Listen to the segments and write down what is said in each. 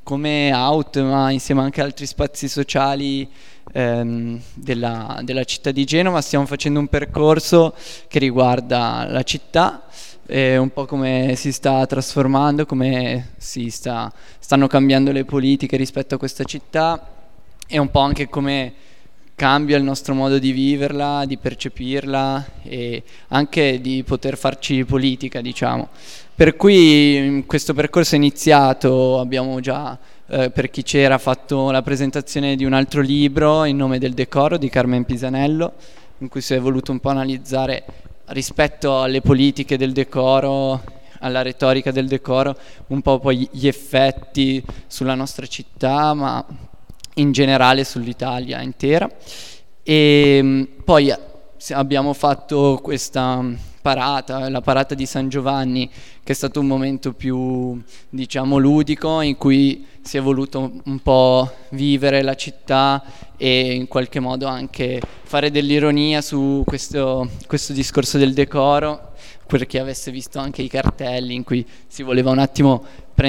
come Out, ma insieme anche ad altri spazi sociali della città di Genova, stiamo facendo un percorso che riguarda la città, un po' come si sta trasformando, come stanno cambiando le politiche rispetto a questa città, e un po' anche come cambia il nostro modo di viverla, di percepirla e anche di poter farci politica, diciamo. Per cui questo percorso è iniziato, abbiamo già, per chi c'era, fatto la presentazione di un altro libro, In nome del decoro, di Carmen Pisanello, in cui si è voluto un po' analizzare rispetto alle politiche del decoro, alla retorica del decoro, un po' poi gli effetti sulla nostra città, ma in generale sull'Italia intera. E poi abbiamo fatto questa parata, la parata di San Giovanni, che è stato un momento più, diciamo, ludico, in cui si è voluto un po' vivere la città e in qualche modo anche fare dell'ironia su questo discorso del decoro, per chi avesse visto anche i cartelli in cui si voleva un attimo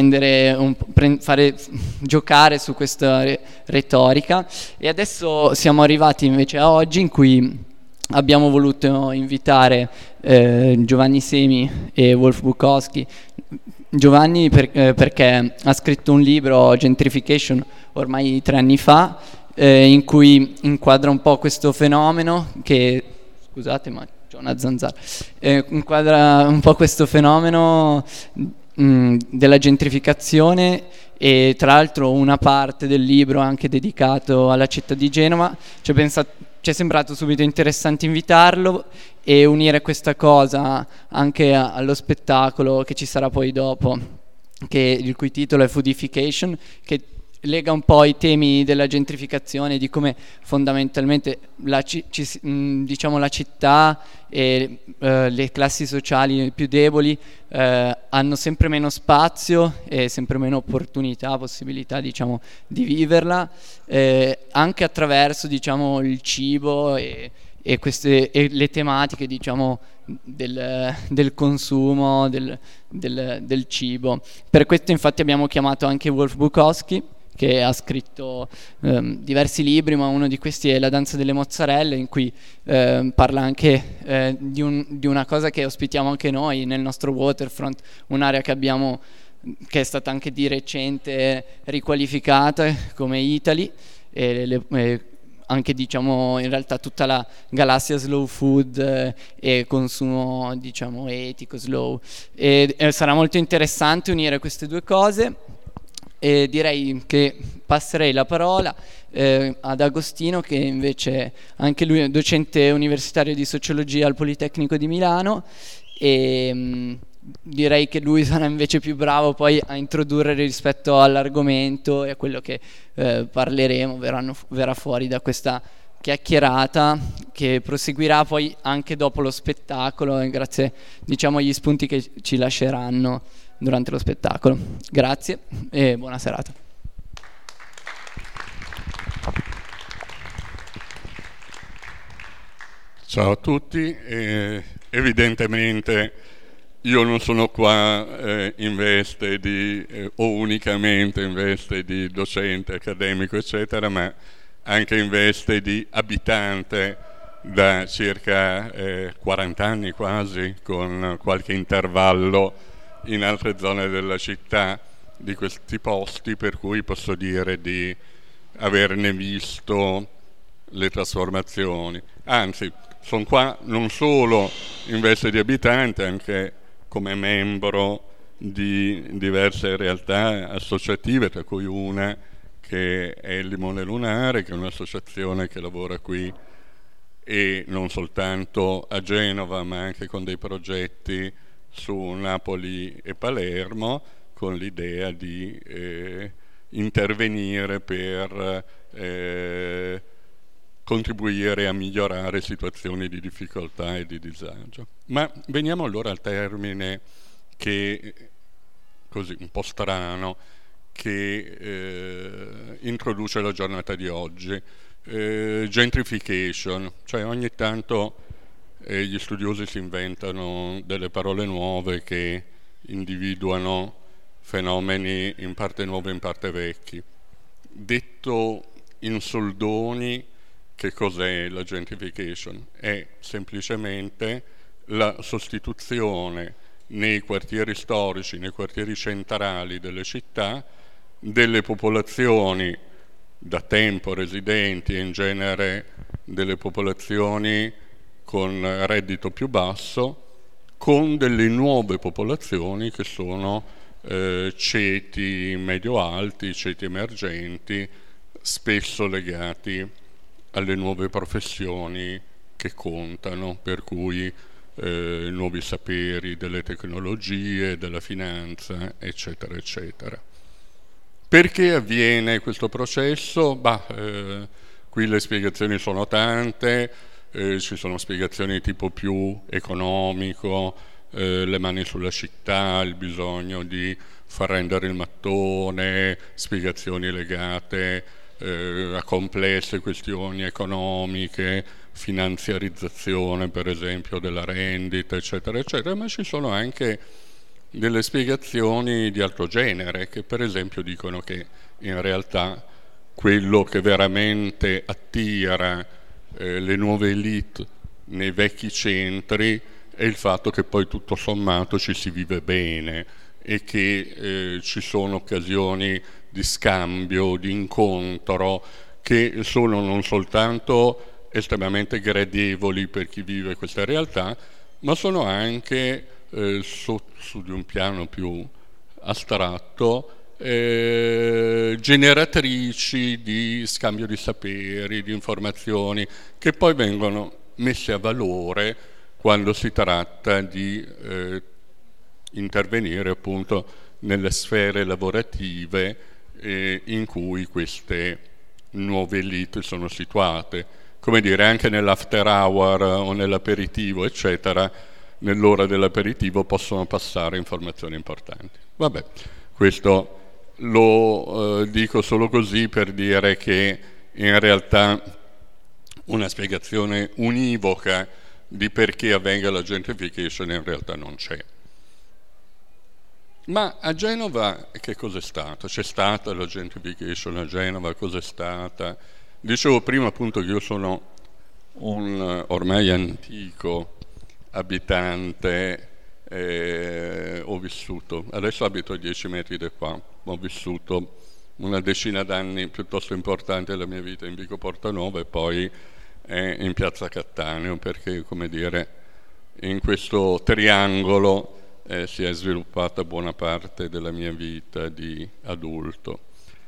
fare giocare su questa retorica. E adesso siamo arrivati invece a oggi, in cui abbiamo voluto invitare Giovanni Semi e Wolf Bukowski. Giovanni perché ha scritto un libro, Gentrification, ormai 3 anni fa, in cui inquadra un po' questo fenomeno che, scusate ma c'è una zanzara, inquadra un po' questo fenomeno della gentrificazione, e tra l'altro una parte del libro anche dedicato alla città di Genova. Ci è sembrato subito interessante invitarlo e unire questa cosa anche allo spettacolo che ci sarà poi dopo, il cui titolo è Foodification, che lega un po' i temi della gentrificazione, di come fondamentalmente diciamo la città e le classi sociali più deboli hanno sempre meno spazio e sempre meno opportunità, possibilità, diciamo, di viverla, anche attraverso, diciamo, il cibo e le tematiche, diciamo, del consumo del cibo. Per questo infatti abbiamo chiamato anche Wolf Bukowski, che ha scritto diversi libri, ma uno di questi è La danza delle mozzarelle, in cui parla anche di una cosa che ospitiamo anche noi nel nostro waterfront, un'area che è stata anche di recente riqualificata come Italy, e anche, diciamo, in realtà tutta la galassia slow food e consumo, diciamo, etico, slow, e sarà molto interessante unire queste due cose. E direi che passerei la parola ad Agostino, che invece anche lui è docente universitario di sociologia al Politecnico di Milano, e direi che lui sarà invece più bravo poi a introdurre rispetto all'argomento e a quello che parleremo, verrà fuori da questa chiacchierata, che proseguirà poi anche dopo lo spettacolo, grazie, diciamo, agli spunti che ci lasceranno durante lo spettacolo. Grazie e buona serata. Ciao a tutti. Evidentemente io non sono qua in veste o unicamente in veste di docente accademico eccetera, ma anche in veste di abitante da circa 40 anni quasi, con qualche intervallo in altre zone della città di questi posti, per cui posso dire di averne visto le trasformazioni. Anzi, sono qua non solo in veste di abitante, anche come membro di diverse realtà associative, tra cui una che è il Limone Lunare, che è un'associazione che lavora qui e non soltanto a Genova, ma anche con dei progetti su Napoli e Palermo, con l'idea di intervenire per contribuire a migliorare situazioni di difficoltà e di disagio. Ma veniamo allora al termine che così un po' strano che introduce la giornata di oggi, gentrification, cioè ogni tanto gli studiosi si inventano delle parole nuove che individuano fenomeni in parte nuovi, in parte vecchi. Detto in soldoni, che cos'è la gentrification? È semplicemente la sostituzione nei quartieri storici, nei quartieri centrali delle città, delle popolazioni da tempo residenti e in genere delle popolazioni con reddito più basso, con delle nuove popolazioni che sono ceti medio-alti, ceti emergenti, spesso legati alle nuove professioni che contano, per cui nuovi saperi delle tecnologie, della finanza, eccetera, eccetera. Perché avviene questo processo? Qui le spiegazioni sono tante, ci sono spiegazioni tipo più economico, le mani sulla città, il bisogno di far rendere il mattone, spiegazioni legate a complesse questioni economiche, finanziarizzazione per esempio della rendita, eccetera, eccetera, ma ci sono anche delle spiegazioni di altro genere che per esempio dicono che in realtà quello che veramente attira le nuove elite nei vecchi centri è il fatto che poi tutto sommato ci si vive bene e che ci sono occasioni di scambio, di incontro che sono non soltanto estremamente gradevoli per chi vive questa realtà, ma sono anche su di un piano più astratto generatrici di scambio di saperi, di informazioni che poi vengono messe a valore quando si tratta di intervenire appunto nelle sfere lavorative in cui queste nuove elite sono situate. Come dire, anche nell'after hour o nell'aperitivo, eccetera, nell'ora dell'aperitivo possono passare informazioni importanti. Vabbè, questo lo dico solo così per dire che in realtà una spiegazione univoca di perché avvenga la gentrification in realtà non c'è. Ma a Genova che cos'è stato? C'è stata la gentrification a Genova? Cos'è stata? Dicevo prima appunto che io sono un ormai antico abitante, ho vissuto, adesso abito a 10 metri da qua, ho vissuto una decina d'anni piuttosto importanti della mia vita in Vico Portanova e poi in Piazza Cattaneo, perché come dire in questo triangolo si è sviluppata buona parte della mia vita di adulto.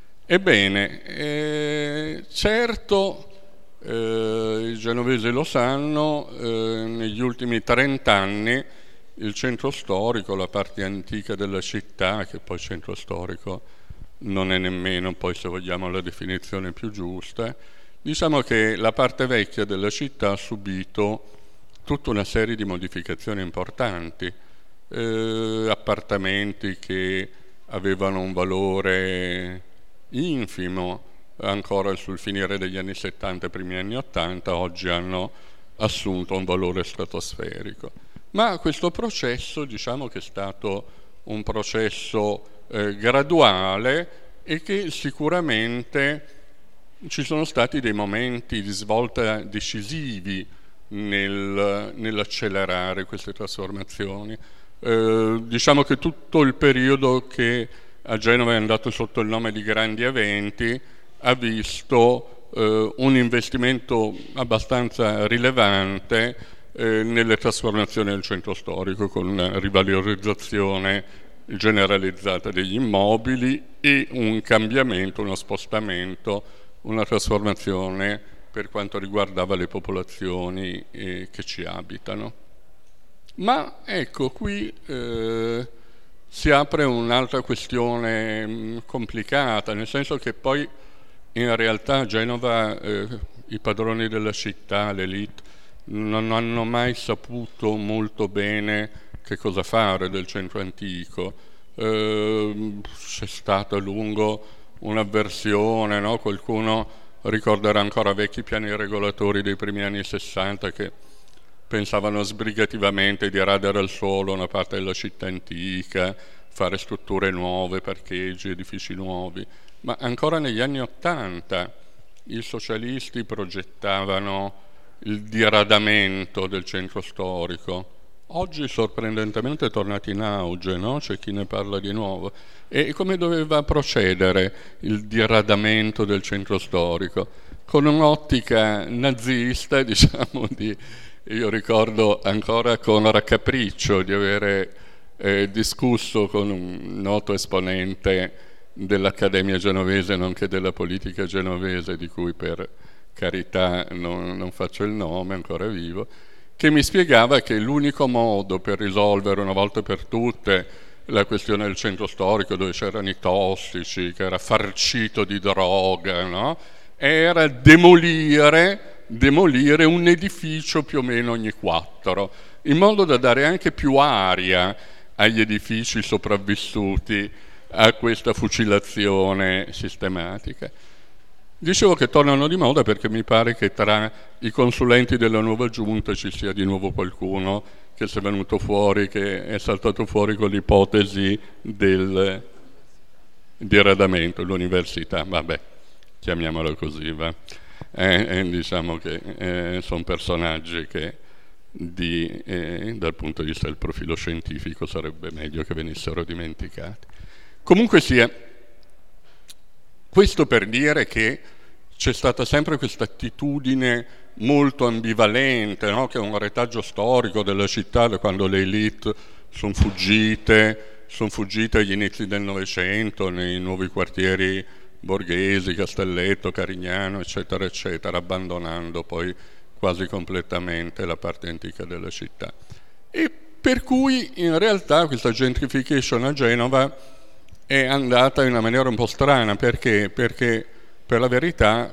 Ebbene, certo, i genovesi lo sanno, negli ultimi 30 anni il centro storico, la parte antica della città, che poi centro storico non è nemmeno, poi se vogliamo la definizione più giusta, diciamo che la parte vecchia della città ha subito tutta una serie di modificazioni importanti, appartamenti che avevano un valore infimo ancora sul finire degli anni 70 e primi anni 80, oggi hanno assunto un valore stratosferico. Ma questo processo, diciamo che è stato un processo graduale e che sicuramente ci sono stati dei momenti di svolta decisivi nell'accelerare queste trasformazioni. Diciamo che tutto il periodo che a Genova è andato sotto il nome di grandi eventi ha visto un investimento abbastanza rilevante nelle trasformazioni del centro storico, con una rivalorizzazione generalizzata degli immobili e un cambiamento, uno spostamento, una trasformazione per quanto riguardava le popolazioni che ci abitano. Ma ecco, qui si apre un'altra questione complicata, nel senso che poi in realtà a Genova i padroni della città, l'elite, non hanno mai saputo molto bene che cosa fare del centro antico. C'è stata a lungo un'avversione, no? Qualcuno ricorderà ancora vecchi piani regolatori dei primi anni 60 che pensavano sbrigativamente di radere al suolo una parte della città antica, fare strutture nuove, parcheggi, edifici nuovi, ma ancora negli anni '80 i socialisti progettavano il diradamento del centro storico. Oggi sorprendentemente è tornato in auge, no? C'è chi ne parla di nuovo. E come doveva procedere il diradamento del centro storico? Con un'ottica nazista, diciamo, io ricordo ancora con raccapriccio di avere discusso con un noto esponente dell'Accademia genovese, nonché della politica genovese, di cui per carità non faccio il nome, ancora vivo, che mi spiegava che l'unico modo per risolvere una volta per tutte la questione del centro storico, dove c'erano i tossici, che era farcito di droga, no? Era demolire un edificio più o meno ogni 4, in modo da dare anche più aria agli edifici sopravvissuti a questa fucilazione sistematica. Dicevo che tornano di moda perché mi pare che tra i consulenti della nuova giunta ci sia di nuovo qualcuno che si è venuto fuori, che è saltato fuori con l'ipotesi del diradamento, l'università, vabbè, chiamiamolo così, va. Diciamo che sono personaggi che dal punto di vista del profilo scientifico sarebbe meglio che venissero dimenticati. Comunque sia, questo per dire che c'è stata sempre questa attitudine molto ambivalente, no? Che è un retaggio storico della città, da quando le élite sono fuggite agli inizi del Novecento nei nuovi quartieri borghesi, Castelletto, Carignano, eccetera, eccetera, abbandonando poi quasi completamente la parte antica della città. E per cui in realtà questa gentrification a Genova è andata in una maniera un po' strana. Perché? Perché per la verità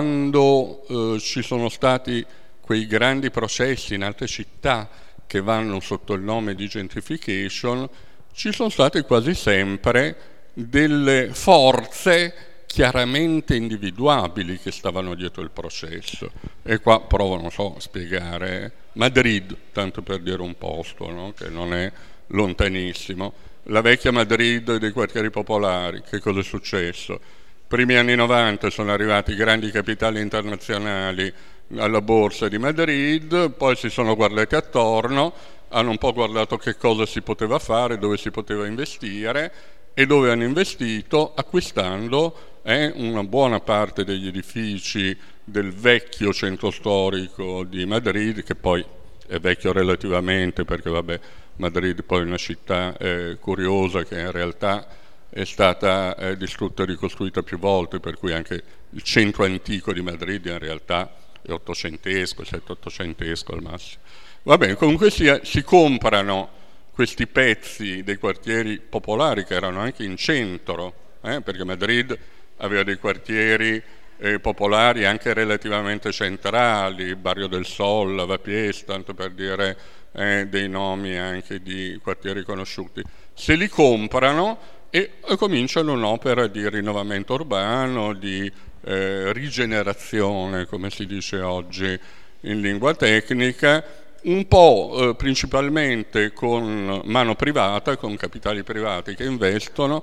quando ci sono stati quei grandi processi in altre città che vanno sotto il nome di gentrification, ci sono state quasi sempre delle forze chiaramente individuabili che stavano dietro il processo. E qua provo, non so, a spiegare. Madrid, tanto per dire un posto, no? Che non è lontanissimo. La vecchia Madrid dei quartieri popolari, che cosa è successo? Primi anni 90 sono arrivati i grandi capitali internazionali alla borsa di Madrid, poi si sono guardati attorno, hanno un po' guardato che cosa si poteva fare, dove si poteva investire, e dove hanno investito acquistando una buona parte degli edifici del vecchio centro storico di Madrid, che poi è vecchio relativamente perché vabbè, Madrid poi è una città curiosa che in realtà è stata distrutta e ricostruita più volte, per cui anche il centro antico di Madrid in realtà è ottocentesco, 7-800esco al massimo. Va bene, comunque si comprano questi pezzi dei quartieri popolari che erano anche in centro, perché Madrid aveva dei quartieri popolari anche relativamente centrali, Barrio del Sol, Lavapiés, tanto per dire dei nomi anche di quartieri conosciuti. Se li comprano e cominciano un'opera di rinnovamento urbano, di rigenerazione, come si dice oggi in lingua tecnica, un po' principalmente con mano privata, con capitali privati che investono,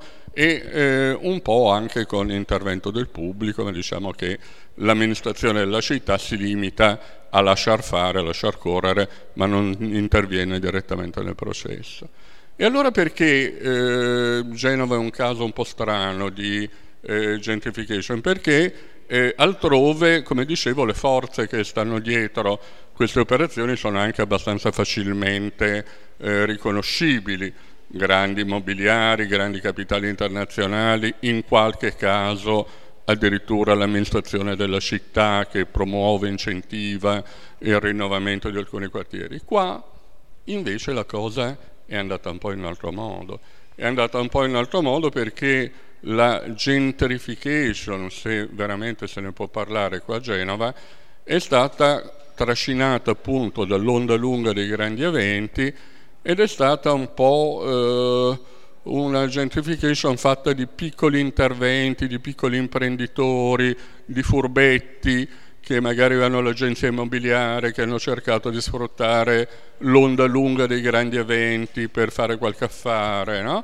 e un po' anche con l'intervento del pubblico, ma diciamo che l'amministrazione della città si limita a lasciar fare, a lasciar correre, ma non interviene direttamente nel processo. E allora perché Genova è un caso un po' strano di gentrification? Perché altrove, come dicevo, le forze che stanno dietro queste operazioni sono anche abbastanza facilmente riconoscibili. Grandi immobiliari, grandi capitali internazionali, in qualche caso addirittura l'amministrazione della città che promuove, incentiva il rinnovamento di alcuni quartieri. Qua invece la cosa è andata un po' in un altro modo. È andata un po' in un altro modo perché la gentrification, se veramente se ne può parlare qua a Genova, è stata trascinata appunto dall'onda lunga dei grandi eventi ed è stata un po' una gentrification fatta di piccoli interventi, di piccoli imprenditori, di furbetti che magari avevano l'agenzia immobiliare, che hanno cercato di sfruttare l'onda lunga dei grandi eventi per fare qualche affare, no?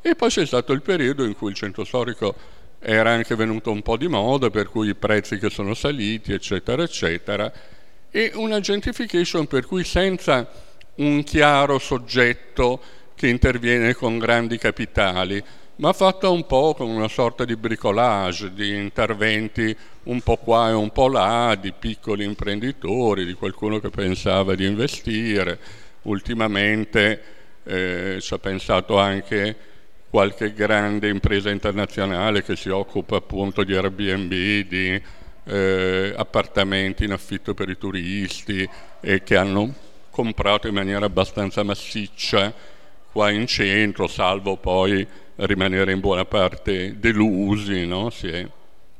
E poi c'è stato il periodo in cui il centro storico era anche venuto un po' di moda, per cui i prezzi che sono saliti, eccetera, eccetera, e una gentrification per cui senza un chiaro soggetto che interviene con grandi capitali, ma fatta un po' con una sorta di bricolage, di interventi un po' qua e un po' là, di piccoli imprenditori, di qualcuno che pensava di investire. Ultimamente ci ha pensato anche qualche grande impresa internazionale che si occupa appunto di Airbnb, di appartamenti in affitto per i turisti, e che hanno comprato in maniera abbastanza massiccia qua in centro, salvo poi rimanere in buona parte delusi, no? Si è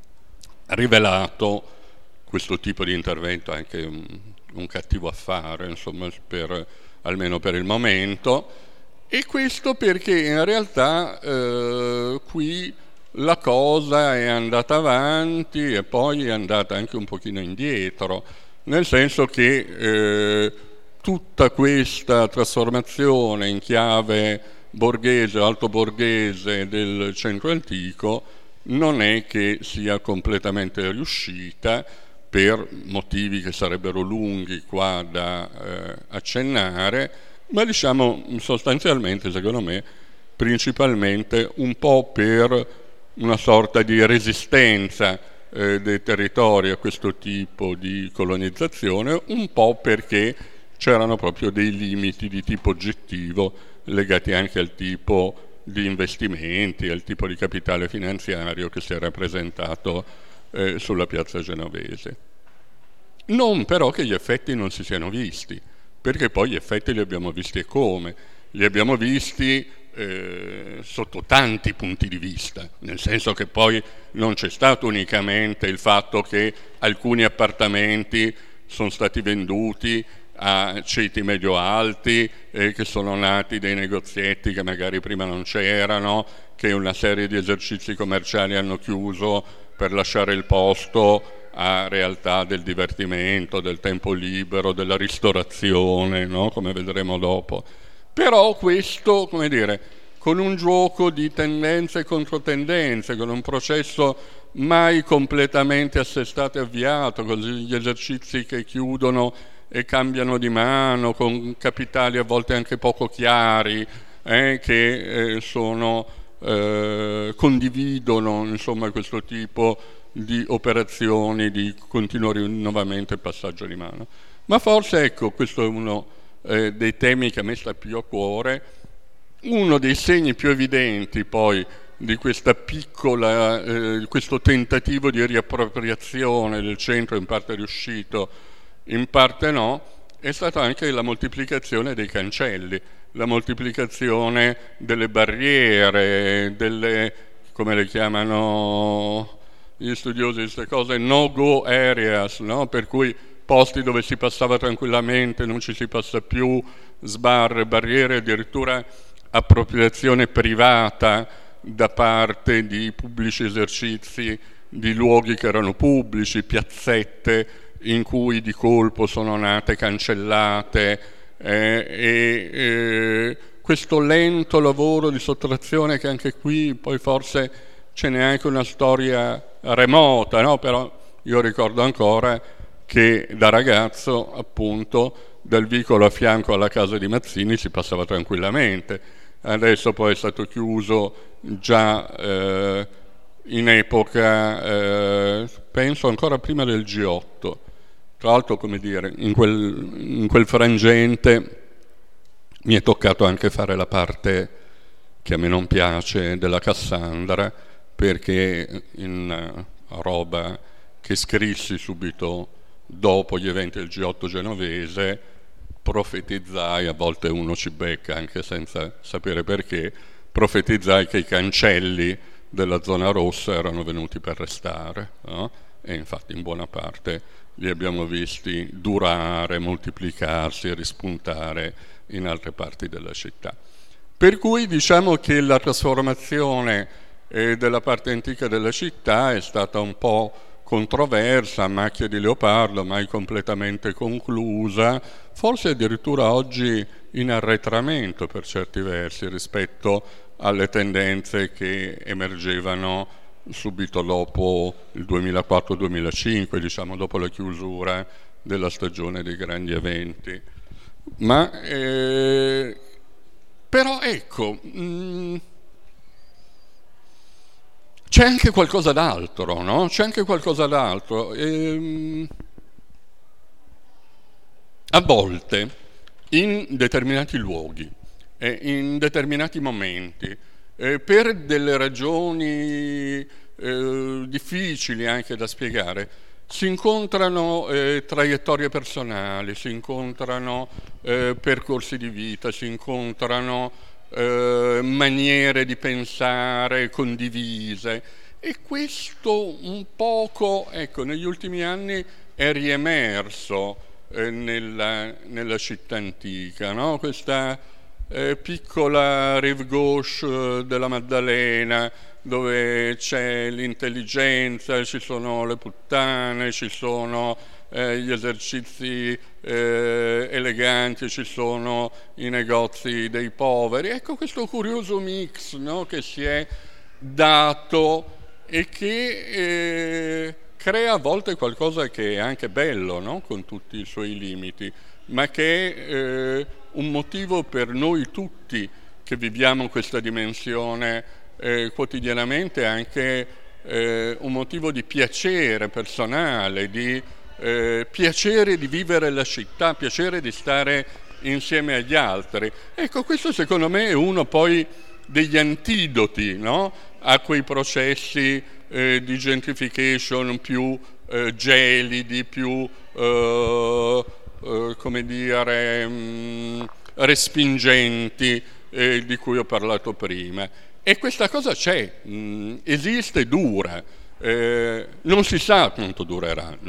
rivelato questo tipo di intervento anche un cattivo affare, insomma, almeno per il momento. E questo perché in realtà qui la cosa è andata avanti e poi è andata anche un pochino indietro, nel senso che tutta questa trasformazione in chiave borghese, alto borghese del centro antico non è che sia completamente riuscita, per motivi che sarebbero lunghi qua da accennare, ma diciamo sostanzialmente, secondo me, principalmente un po' per una sorta di resistenza dei territori a questo tipo di colonizzazione, un po' perché c'erano proprio dei limiti di tipo oggettivo legati anche al tipo di investimenti, al tipo di capitale finanziario che si era presentato sulla piazza genovese. Non però che gli effetti non si siano visti, perché poi gli effetti li abbiamo visti e come? Li abbiamo visti sotto tanti punti di vista, nel senso che poi non c'è stato unicamente il fatto che alcuni appartamenti sono stati venduti a ceti medio-alti, che sono nati dei negozietti che magari prima non c'erano, che una serie di esercizi commerciali hanno chiuso per lasciare il posto a realtà del divertimento, del tempo libero, della ristorazione, no? Come vedremo dopo. Però questo, come dire, con un gioco di tendenze e controtendenze, con un processo mai completamente assestato e avviato, con gli esercizi che chiudono e cambiano di mano, con capitali a volte anche poco chiari, che condividono insomma questo tipo di operazioni di continuo rinnovamento e passaggio di mano. Ma forse, ecco, questo è uno dei temi che a me sta più a cuore. Uno dei segni più evidenti poi di questa piccola, questo tentativo di riappropriazione del centro, in parte riuscito, in parte no, è stata anche la moltiplicazione dei cancelli, la moltiplicazione delle barriere, delle, come le chiamano gli studiosi di queste cose, no-go areas, no? Per cui posti dove si passava tranquillamente, non ci si passa più, sbarre, barriere, addirittura appropriazione privata da parte di pubblici esercizi di luoghi che erano pubblici, piazzette in cui di colpo sono nate cancellate, questo lento lavoro di sottrazione che anche qui poi forse ce n'è anche una storia remota, no? Però io ricordo ancora che da ragazzo appunto dal vicolo a fianco alla casa di Mazzini si passava tranquillamente. Adesso poi è stato chiuso già in epoca, penso ancora prima del G8. Tra l'altro, come dire, in quel frangente mi è toccato anche fare la parte che a me non piace della Cassandra, perché in roba che scrissi subito dopo gli eventi del G8 genovese profetizzai, a volte uno ci becca anche senza sapere perché, profetizzai che i cancelli della zona rossa erano venuti per restare, no? E infatti in buona parte li abbiamo visti durare, moltiplicarsi e rispuntare in altre parti della città. Per cui diciamo che la trasformazione della parte antica della città è stata un po' controversa, a macchia di leopardo, mai completamente conclusa, forse addirittura oggi in arretramento per certi versi rispetto alle tendenze che emergevano subito dopo il 2004-2005, diciamo dopo la chiusura della stagione dei grandi eventi. Ma però ecco, c'è anche qualcosa d'altro, no? C'è anche qualcosa d'altro. A volte, in determinati luoghi, in determinati momenti, per delle ragioni difficili anche da spiegare, si incontrano traiettorie personali, si incontrano percorsi di vita, si incontrano maniere di pensare condivise, e questo un poco, ecco, negli ultimi anni è riemerso nella città antica, no? Questa piccola rive gauche della Maddalena, dove c'è l'intelligenza, ci sono le puttane, ci sono gli esercizi eleganti, ci sono i negozi dei poveri. Ecco questo curioso mix, no? Che si è dato e che crea a volte qualcosa che è anche bello, no? Con tutti i suoi limiti, ma che è un motivo per noi tutti che viviamo questa dimensione quotidianamente, anche un motivo di piacere personale, di piacere di vivere la città, piacere di stare insieme agli altri. Ecco, questo secondo me è uno poi degli antidoti, no? A quei processi di gentrification più gelidi, più come dire respingenti, di cui ho parlato prima. E questa cosa c'è, esiste, dura, non si sa quanto durerà,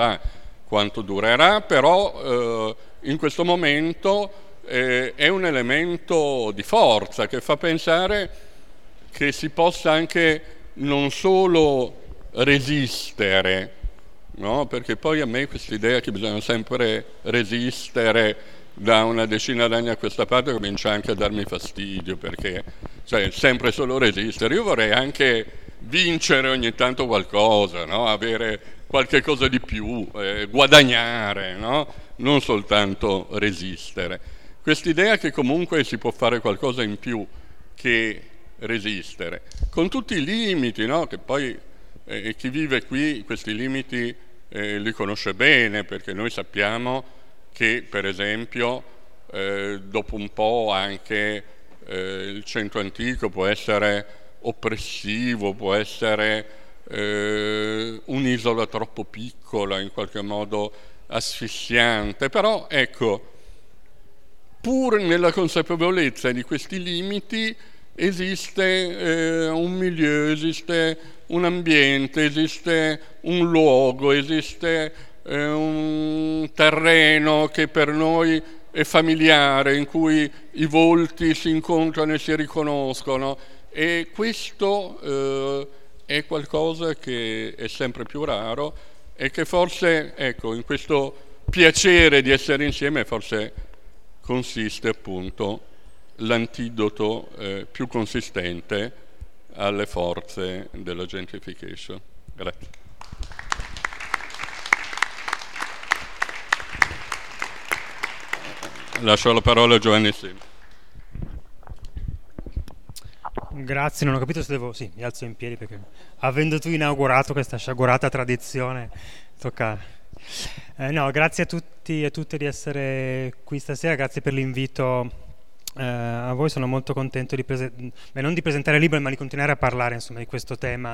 però in questo momento è un elemento di forza che fa pensare che si possa anche non solo resistere, no? Perché poi a me questa idea che bisogna sempre resistere da una decina d'anni a questa parte comincia anche a darmi fastidio, perché cioè, sempre solo resistere. Io vorrei anche vincere ogni tanto qualcosa, no? Avere qualche cosa di più, guadagnare, no? Non soltanto resistere. Quest'idea che comunque si può fare qualcosa in più che resistere, con tutti i limiti, no? Che poi chi vive qui questi limiti li conosce bene, perché noi sappiamo che per esempio dopo un po' anche il centro antico può essere oppressivo, può essere un'isola troppo piccola, in qualche modo asfissiante, però ecco, pur nella consapevolezza di questi limiti esiste un milieu, esiste un ambiente, esiste un luogo, esiste un terreno che per noi è familiare, in cui i volti si incontrano e si riconoscono, e questo è qualcosa che è sempre più raro e che forse, ecco, in questo piacere di essere insieme forse consiste appunto l'antidoto più consistente alle forze della gentrification. Grazie. Lascio la parola a Giovanni Sim. Grazie, non ho capito se devo... Sì, mi alzo in piedi perché avendo tu inaugurato questa sciagurata tradizione tocca... no, grazie a tutti e a tutte di essere qui stasera, grazie per l'invito a voi. Sono molto contento di non di presentare il libro, ma di continuare a parlare insomma di questo tema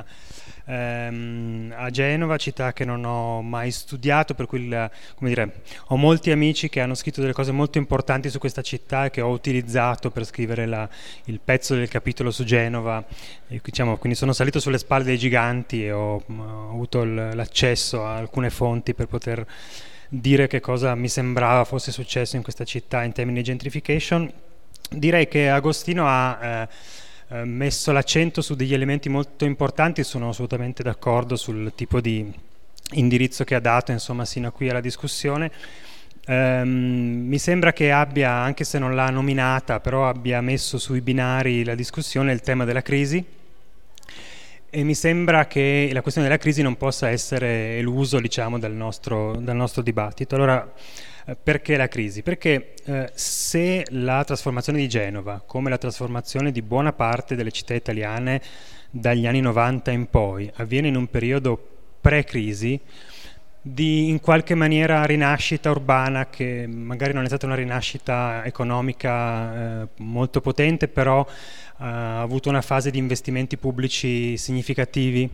a Genova, città che non ho mai studiato, per cui come dire, ho molti amici che hanno scritto delle cose molto importanti su questa città e che ho utilizzato per scrivere il pezzo del capitolo su Genova, e, diciamo, quindi sono salito sulle spalle dei giganti e ho avuto l'accesso a alcune fonti per poter dire che cosa mi sembrava fosse successo in questa città in termini di gentrification. Direi che Agostino ha messo l'accento su degli elementi molto importanti, sono assolutamente d'accordo sul tipo di indirizzo che ha dato insomma sino a qui alla discussione. Mi sembra che abbia, anche se non l'ha nominata, però abbia messo sui binari la discussione il tema della crisi, e mi sembra che la questione della crisi non possa essere eluso, diciamo, dal nostro dibattito. Allora, perché la crisi? Perché se la trasformazione di Genova, come la trasformazione di buona parte delle città italiane dagli anni 90 in poi, avviene in un periodo pre-crisi, di in qualche maniera rinascita urbana, che magari non è stata una rinascita economica molto potente, però ha avuto una fase di investimenti pubblici significativi,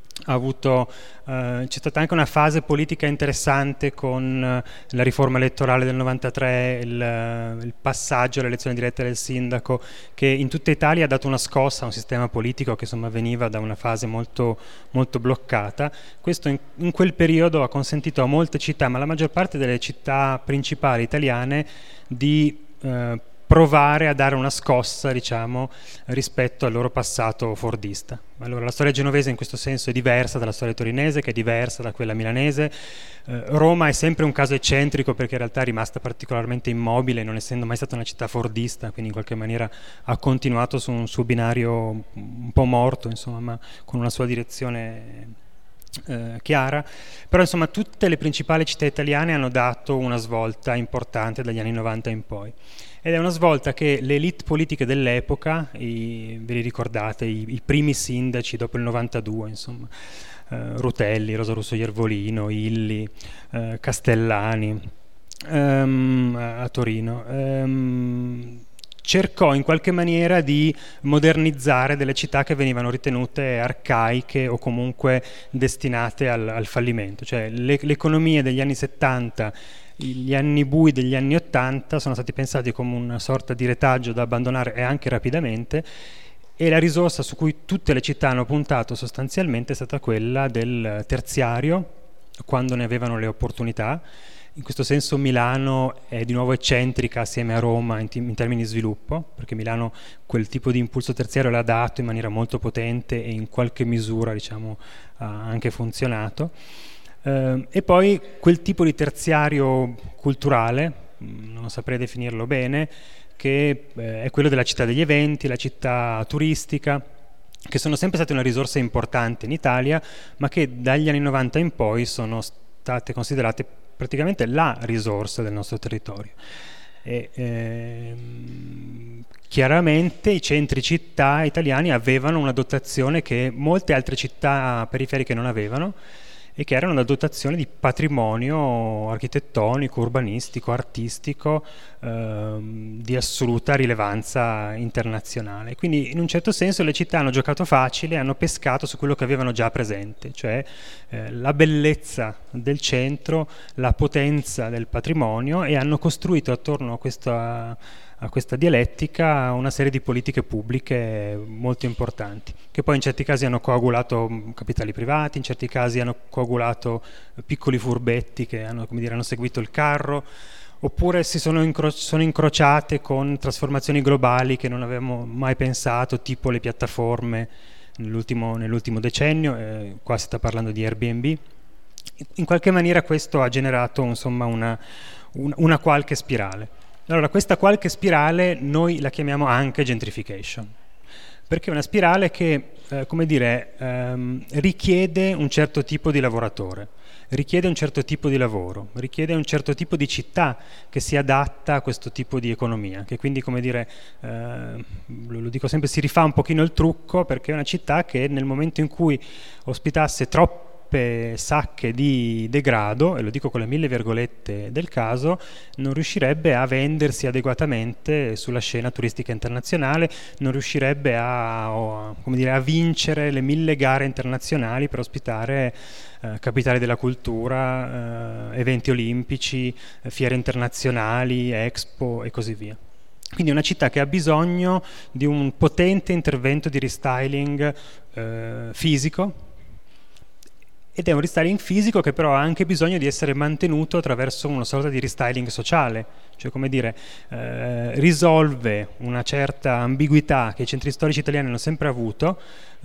c'è stata anche una fase politica interessante con la riforma elettorale del 93, il passaggio all'elezione diretta del sindaco, che in tutta Italia ha dato una scossa a un sistema politico che insomma veniva da una fase molto, molto bloccata. Questo in quel periodo ha consentito a molte città, ma la maggior parte delle città principali italiane, di provare a dare una scossa, diciamo, rispetto al loro passato fordista. Allora, la storia genovese in questo senso è diversa dalla storia torinese, che è diversa da quella milanese. Roma è sempre un caso eccentrico, perché in realtà è rimasta particolarmente immobile, non essendo mai stata una città fordista, quindi in qualche maniera ha continuato su un suo binario un po' morto, insomma, ma con una sua direzione chiara. Però insomma tutte le principali città italiane hanno dato una svolta importante dagli anni 90 in poi, ed è una svolta che le elite politiche dell'epoca, ve li ricordate, i primi sindaci dopo il 92, insomma, Rutelli, Rosa Russo Iervolino, Illy, Castellani a Torino, cercò in qualche maniera di modernizzare delle città che venivano ritenute arcaiche o comunque destinate al fallimento. Cioè le economie degli anni 70, gli anni bui degli anni 80 sono stati pensati come una sorta di retaggio da abbandonare, e anche rapidamente, e la risorsa su cui tutte le città hanno puntato sostanzialmente è stata quella del terziario, quando ne avevano le opportunità. In questo senso Milano è di nuovo eccentrica assieme a Roma in termini di sviluppo, perché Milano quel tipo di impulso terziario l'ha dato in maniera molto potente e in qualche misura, diciamo, ha anche funzionato. E poi quel tipo di terziario culturale, non saprei definirlo bene, che è quello della città degli eventi, la città turistica, che sono sempre state una risorsa importante in Italia, ma che dagli anni 90 in poi sono state considerate praticamente la risorsa del nostro territorio. Chiaramente i centri città italiani avevano una dotazione che molte altre città periferiche non avevano, e che era una dotazione di patrimonio architettonico, urbanistico, artistico, di assoluta rilevanza internazionale. Quindi in un certo senso le città hanno giocato facile, hanno pescato su quello che avevano già presente, cioè la bellezza del centro, la potenza del patrimonio, e hanno costruito attorno a questa dialettica una serie di politiche pubbliche molto importanti, che poi in certi casi hanno coagulato capitali privati, in certi casi hanno coagulato piccoli furbetti che hanno, come dire, hanno seguito il carro, oppure sono incrociate con trasformazioni globali che non avevamo mai pensato, tipo le piattaforme nell'ultimo decennio. Qua si sta parlando di Airbnb. In qualche maniera questo ha generato, insomma, una qualche spirale. Allora, questa qualche spirale noi la chiamiamo anche gentrification, perché è una spirale che, richiede un certo tipo di lavoratore, richiede un certo tipo di lavoro, richiede un certo tipo di città che si adatta a questo tipo di economia, che quindi, lo dico sempre, si rifà un pochino il trucco, perché è una città che nel momento in cui ospitasse troppe sacche di degrado, e lo dico con le 1000 virgolette del caso, non riuscirebbe a vendersi adeguatamente sulla scena turistica internazionale, non riuscirebbe a vincere le 1000 gare internazionali per ospitare capitali della cultura, eventi olimpici, fiere internazionali, expo e così via. Quindi è una città che ha bisogno di un potente intervento di restyling fisico, ed è un restyling fisico che però ha anche bisogno di essere mantenuto attraverso una sorta di restyling sociale, cioè risolve una certa ambiguità che i centri storici italiani hanno sempre avuto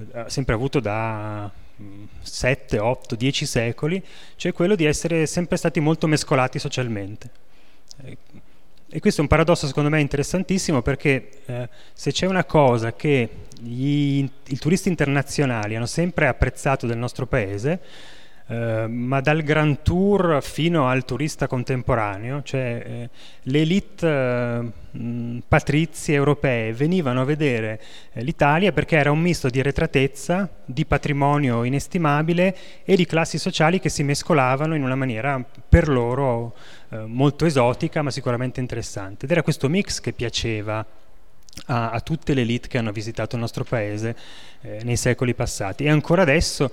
da 7, 8, 10 secoli, cioè quello di essere sempre stati molto mescolati socialmente. E questo è un paradosso secondo me interessantissimo, perché se c'è una cosa che i turisti internazionali hanno sempre apprezzato del nostro paese, ma dal Grand Tour fino al turista contemporaneo, cioè le elite patrizie europee venivano a vedere l'Italia perché era un misto di arretratezza, di patrimonio inestimabile e di classi sociali che si mescolavano in una maniera per loro molto esotica ma sicuramente interessante. Ed era questo mix che piaceva a tutte le elite che hanno visitato il nostro paese nei secoli passati, e ancora adesso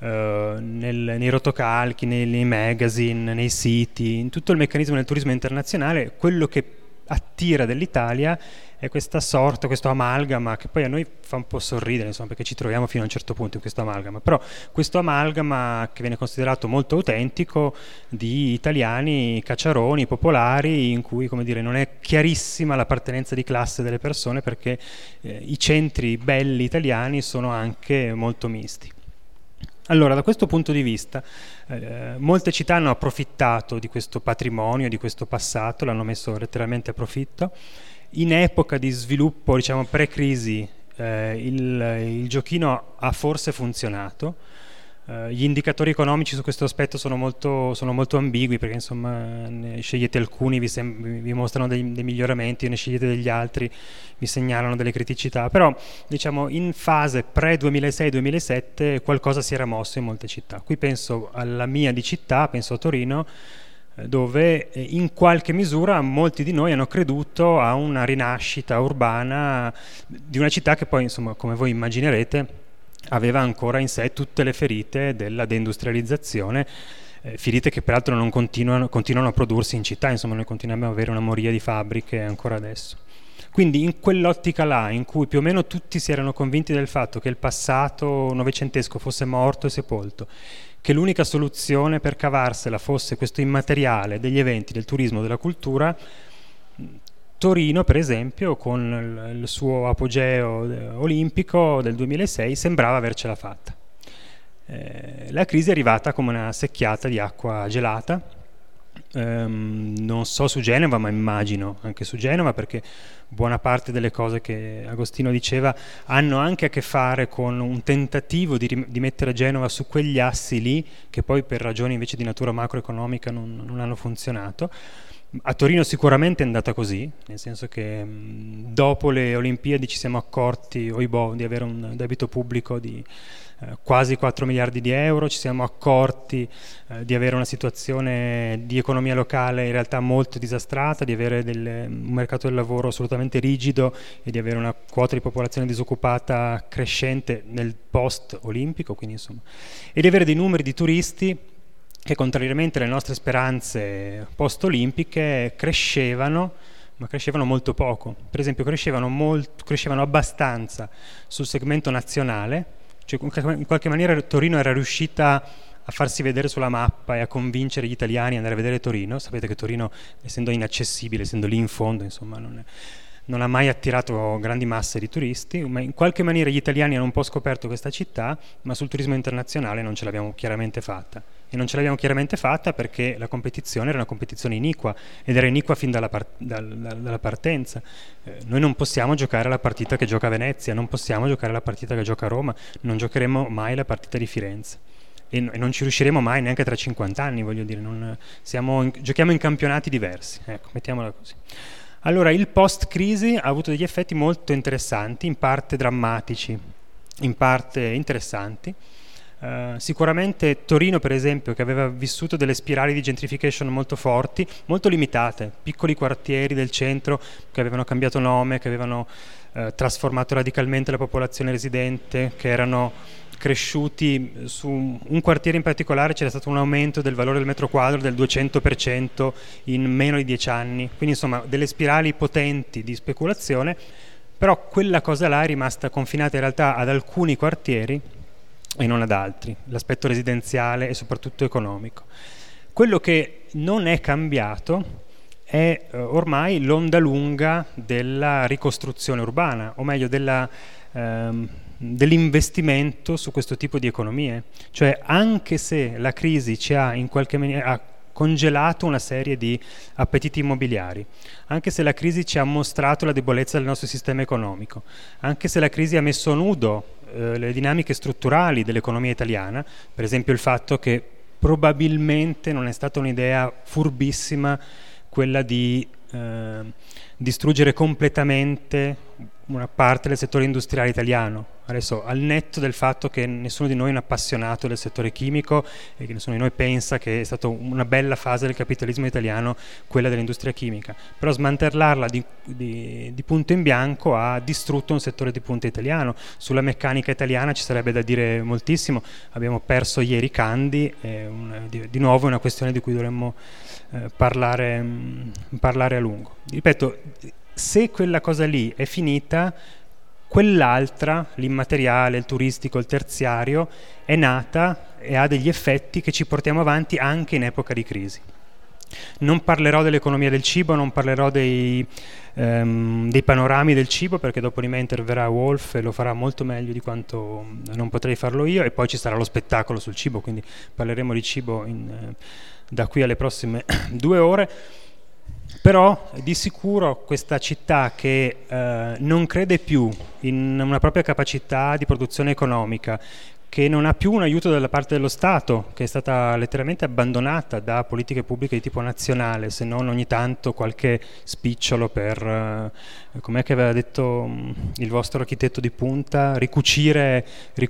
nei rotocalchi, nei magazine, nei siti, in tutto il meccanismo del turismo internazionale. Quello che attira dell'Italia è questa sorta, questo amalgama, che poi a noi fa un po' sorridere, insomma, perché ci troviamo fino a un certo punto in questo amalgama, però questo amalgama che viene considerato molto autentico di italiani cacciaroni, popolari, in cui, come dire, non è chiarissima l'appartenenza di classe delle persone, perché i centri belli italiani sono anche molto misti. Allora, da questo punto di vista, molte città hanno approfittato di questo patrimonio, di questo passato, l'hanno messo letteralmente a profitto. In epoca di sviluppo, diciamo, pre-crisi, il giochino ha forse funzionato. Gli indicatori economici su questo aspetto sono molto ambigui, perché insomma ne scegliete alcuni, vi mostrano dei miglioramenti, ne scegliete degli altri, vi segnalano delle criticità, però diciamo in fase pre-2006-2007 qualcosa si era mosso in molte città. Qui penso alla mia di città, penso a Torino, dove in qualche misura molti di noi hanno creduto a una rinascita urbana di una città che poi, insomma, come voi immaginerete, aveva ancora in sé tutte le ferite della deindustrializzazione, ferite che peraltro non continuano a prodursi in città, insomma noi continuiamo ad avere una moria di fabbriche ancora adesso. Quindi in quell'ottica là, in cui più o meno tutti si erano convinti del fatto che il passato novecentesco fosse morto e sepolto, che l'unica soluzione per cavarsela fosse questo immateriale degli eventi, del turismo, della cultura, Torino, per esempio, con il suo apogeo olimpico del 2006, sembrava avercela fatta. La crisi è arrivata come una secchiata di acqua gelata, non so su Genova, ma immagino anche su Genova, perché buona parte delle cose che Agostino diceva hanno anche a che fare con un tentativo di mettere Genova su quegli assi lì, che poi per ragioni invece di natura macroeconomica non hanno funzionato. A Torino sicuramente è andata così, nel senso che dopo le Olimpiadi ci siamo accorti, di avere un debito pubblico di quasi 4 miliardi di euro, ci siamo accorti di avere una situazione di economia locale in realtà molto disastrata, di avere un mercato del lavoro assolutamente rigido e di avere una quota di popolazione disoccupata crescente nel post-olimpico, quindi insomma, e di avere dei numeri di turisti che, contrariamente alle nostre speranze post-olimpiche, crescevano, ma crescevano molto poco. Per esempio crescevano abbastanza sul segmento nazionale, cioè in qualche maniera Torino era riuscita a farsi vedere sulla mappa e a convincere gli italiani ad andare a vedere Torino. Sapete che Torino, essendo inaccessibile, essendo lì in fondo, insomma, non ha mai attirato grandi masse di turisti, ma in qualche maniera gli italiani hanno un po' scoperto questa città, ma sul turismo internazionale non ce l'abbiamo chiaramente fatta. E non ce l'abbiamo chiaramente fatta perché la competizione era una competizione iniqua, ed era iniqua fin dalla partenza. Noi non possiamo giocare la partita che gioca Venezia, non possiamo giocare la partita che gioca Roma, non giocheremo mai la partita di Firenze. E non ci riusciremo mai neanche tra 50 anni, voglio dire, giochiamo in campionati diversi, ecco, mettiamola così. Allora, il post-crisi ha avuto degli effetti molto interessanti, in parte drammatici, in parte interessanti. Sicuramente Torino, per esempio, che aveva vissuto delle spirali di gentrification molto forti, molto limitate, piccoli quartieri del centro che avevano cambiato nome, che avevano trasformato radicalmente la popolazione residente, che erano cresciuti. Su un quartiere in particolare c'era stato un aumento del valore del metro quadro del 200% in meno di 10 anni, quindi insomma delle spirali potenti di speculazione, però quella cosa là è rimasta confinata in realtà ad alcuni quartieri e non ad altri, l'aspetto residenziale e soprattutto economico. Quello che non è cambiato è ormai l'onda lunga della ricostruzione urbana, o meglio dell'investimento su questo tipo di economie. Cioè, anche se la crisi ci ha in qualche maniera congelato una serie di appetiti immobiliari, anche se la crisi ci ha mostrato la debolezza del nostro sistema economico, anche se la crisi ha messo a nudo le dinamiche strutturali dell'economia italiana, per esempio il fatto che probabilmente non è stata un'idea furbissima quella di distruggere completamente una parte del settore industriale italiano. Adesso, al netto del fatto che nessuno di noi è un appassionato del settore chimico e che nessuno di noi pensa che è stata una bella fase del capitalismo italiano quella dell'industria chimica, però smantellarla di punto in bianco ha distrutto un settore di punta italiano. Sulla meccanica italiana ci sarebbe da dire moltissimo, abbiamo perso ieri Candi, di nuovo è una questione di cui dovremmo parlare a lungo. Ripeto, se quella cosa lì è finita, quell'altra, l'immateriale, il turistico, il terziario, è nata e ha degli effetti che ci portiamo avanti anche in epoca di crisi. Non parlerò dell'economia del cibo, non parlerò dei panorami del cibo, perché dopo di me interverrà Wolf e lo farà molto meglio di quanto non potrei farlo io, e poi ci sarà lo spettacolo sul cibo, quindi parleremo di cibo da qui alle prossime 2 ore. Però di sicuro questa città che non crede più in una propria capacità di produzione economica, che non ha più un aiuto dalla parte dello Stato, che è stata letteralmente abbandonata da politiche pubbliche di tipo nazionale, se non ogni tanto qualche spicciolo per, com'è che aveva detto il vostro architetto di punta, ricucire,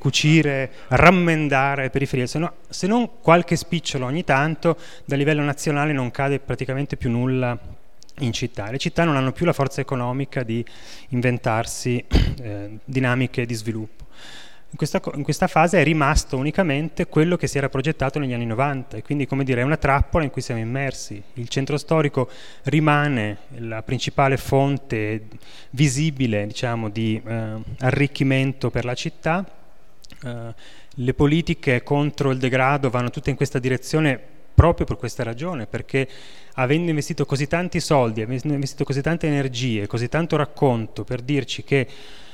rammendare periferie, se non qualche spicciolo ogni tanto, da livello nazionale non cade praticamente più nulla in città. Le città non hanno più la forza economica di inventarsi dinamiche di sviluppo. In questa fase è rimasto unicamente quello che si era progettato negli anni 90, e quindi, come dire, è una trappola in cui siamo immersi. Il centro storico rimane la principale fonte visibile, diciamo, di arricchimento per la città. Le politiche contro il degrado vanno tutte in questa direzione proprio per questa ragione, perché avendo investito così tanti soldi, avendo investito così tante energie, così tanto racconto per dirci che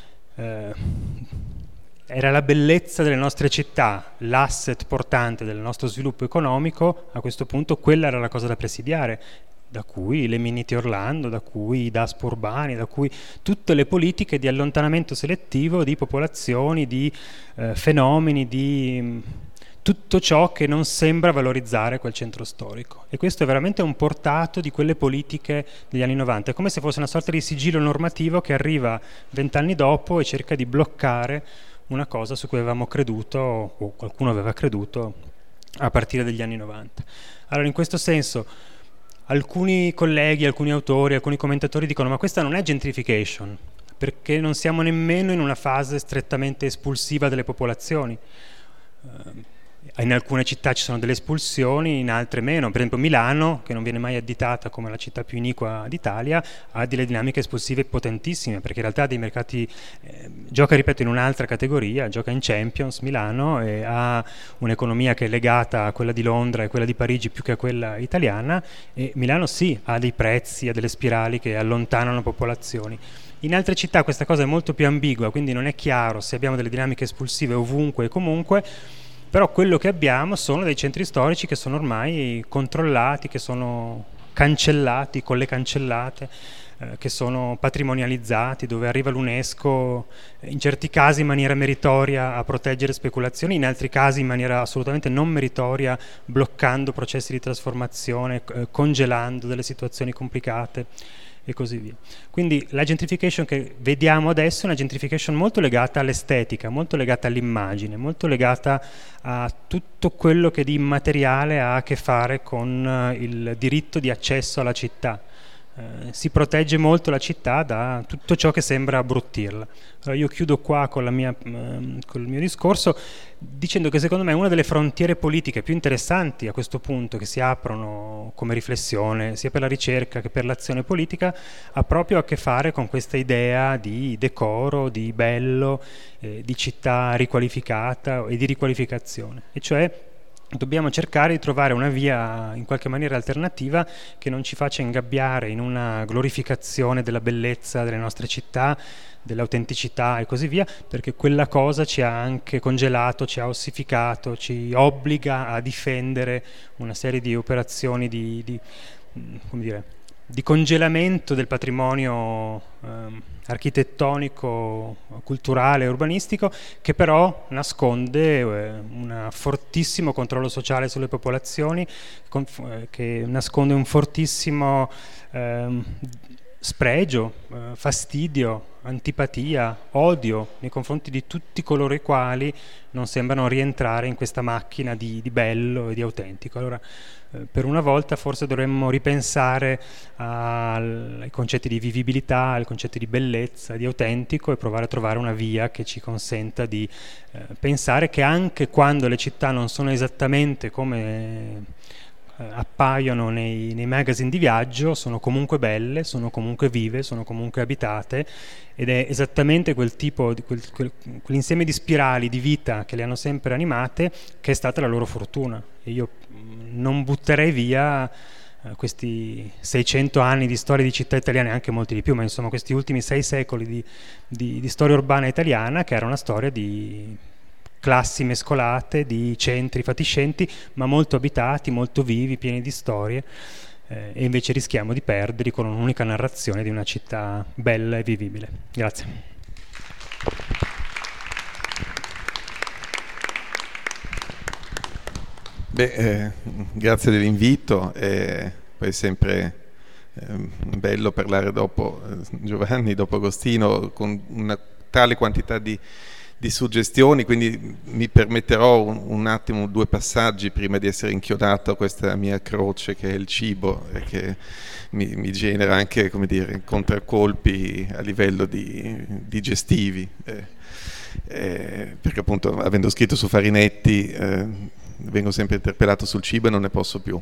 era la bellezza delle nostre città, l'asset portante del nostro sviluppo economico, a questo punto quella era la cosa da presidiare, da cui le Miniti Orlando, da cui i DASP urbani, da cui tutte le politiche di allontanamento selettivo di popolazioni, di fenomeni, di tutto ciò che non sembra valorizzare quel centro storico. E questo è veramente un portato di quelle politiche degli anni 90, è come se fosse una sorta di sigillo normativo che arriva 20 anni dopo e cerca di bloccare una cosa su cui avevamo creduto, o qualcuno aveva creduto, a partire dagli anni 90. Allora, in questo senso, alcuni colleghi, alcuni autori, alcuni commentatori dicono: ma questa non è gentrification, perché non siamo nemmeno in una fase strettamente espulsiva delle popolazioni. In alcune città ci sono delle espulsioni, in altre meno. Per esempio Milano, che non viene mai additata come la città più iniqua d'Italia, ha delle dinamiche espulsive potentissime, perché in realtà ha dei mercati, gioca, ripeto, in un'altra categoria, gioca in Champions Milano, e ha un'economia che è legata a quella di Londra e quella di Parigi più che a quella italiana, e Milano sì, ha dei prezzi, ha delle spirali che allontanano popolazioni. In altre città questa cosa è molto più ambigua, quindi non è chiaro se abbiamo delle dinamiche espulsive ovunque e comunque, però quello che abbiamo sono dei centri storici che sono ormai controllati, che sono cancellati con le cancellate, che sono patrimonializzati, dove arriva l'UNESCO in certi casi in maniera meritoria a proteggere speculazioni, in altri casi in maniera assolutamente non meritoria, bloccando processi di trasformazione, congelando delle situazioni complicate e così via. Quindi la gentrification che vediamo adesso è una gentrification molto legata all'estetica, molto legata all'immagine, molto legata a tutto quello che di immateriale ha a che fare con il diritto di accesso alla città. Si protegge molto la città da tutto ciò che sembra abbruttirla. Allora io chiudo qua con il mio discorso dicendo che secondo me una delle frontiere politiche più interessanti a questo punto che si aprono come riflessione sia per la ricerca che per l'azione politica ha proprio a che fare con questa idea di decoro, di bello, di città riqualificata e di riqualificazione, e cioè dobbiamo cercare di trovare una via in qualche maniera alternativa che non ci faccia ingabbiare in una glorificazione della bellezza delle nostre città, dell'autenticità e così via, perché quella cosa ci ha anche congelato, ci ha ossificato, ci obbliga a difendere una serie di operazioni di congelamento del patrimonio architettonico, culturale e urbanistico, che però nasconde un fortissimo controllo sociale sulle popolazioni, che nasconde un fortissimo spregio, fastidio, antipatia, odio nei confronti di tutti coloro i quali non sembrano rientrare in questa macchina di bello e di autentico. Allora, per una volta forse dovremmo ripensare ai concetti di vivibilità, ai concetti di bellezza, di autentico, e provare a trovare una via che ci consenta di pensare che anche quando le città non sono esattamente come appaiono nei magazine di viaggio, sono comunque belle, sono comunque vive, sono comunque abitate, ed è esattamente quel tipo quell'insieme di spirali di vita che le hanno sempre animate che è stata la loro fortuna. E io non butterei via questi 600 anni di storia di città italiane, anche molti di più, ma insomma questi ultimi 6 secoli di storia urbana italiana, che era una storia di classi mescolate, di centri fatiscenti, ma molto abitati, molto vivi, pieni di storie, e invece rischiamo di perderli con un'unica narrazione di una città bella e vivibile. Grazie. Grazie dell'invito, poi è sempre bello parlare dopo Giovanni, dopo Agostino, con una tale quantità di suggestioni, quindi mi permetterò un attimo 2 passaggi prima di essere inchiodato a questa mia croce che è il cibo, e che mi genera anche, come dire, contraccolpi a livello digestivi, perché appunto, avendo scritto su Farinetti, vengo sempre interpellato sul cibo e non ne posso più.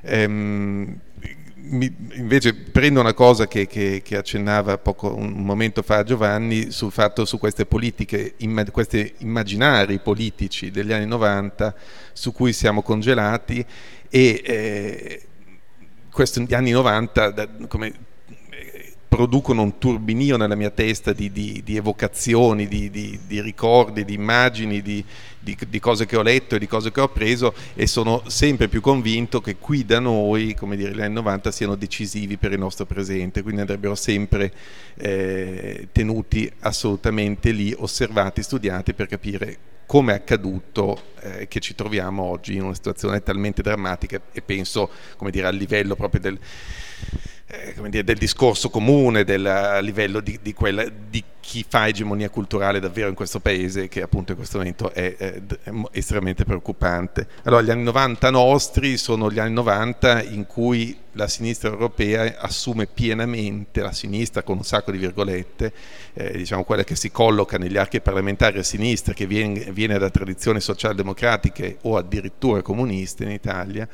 Invece prendo una cosa che accennava un momento fa Giovanni sul fatto, su queste politiche, questi immaginari politici degli anni 90 su cui siamo congelati, e questi anni 90 come producono un turbinio nella mia testa di evocazioni, di ricordi, di immagini, di cose che ho letto e di cose che ho appreso, e sono sempre più convinto che qui da noi, come dire, gli anni 90 siano decisivi per il nostro presente, quindi andrebbero sempre tenuti assolutamente lì, osservati, studiati, per capire come è accaduto che ci troviamo oggi in una situazione talmente drammatica, e penso, come dire, al livello proprio del discorso comune, a livello di chi fa egemonia culturale davvero in questo paese, che appunto in questo momento è estremamente preoccupante. Allora, gli anni 90 nostri sono gli anni 90 in cui la sinistra europea assume pienamente, la sinistra con un sacco di virgolette, diciamo quella che si colloca negli archi parlamentari a sinistra, che viene da tradizioni socialdemocratiche o addirittura comuniste in Italia,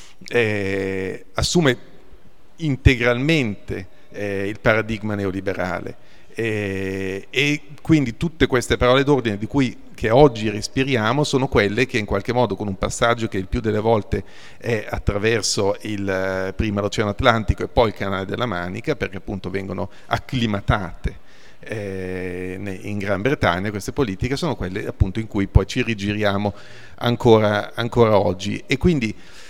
assume integralmente il paradigma neoliberale, e quindi tutte queste parole d'ordine che oggi respiriamo sono quelle che in qualche modo, con un passaggio che il più delle volte è attraverso prima l'Oceano Atlantico e poi il Canale della Manica, perché appunto vengono acclimatate in Gran Bretagna, queste politiche sono quelle appunto in cui poi ci rigiriamo ancora oggi. E quindi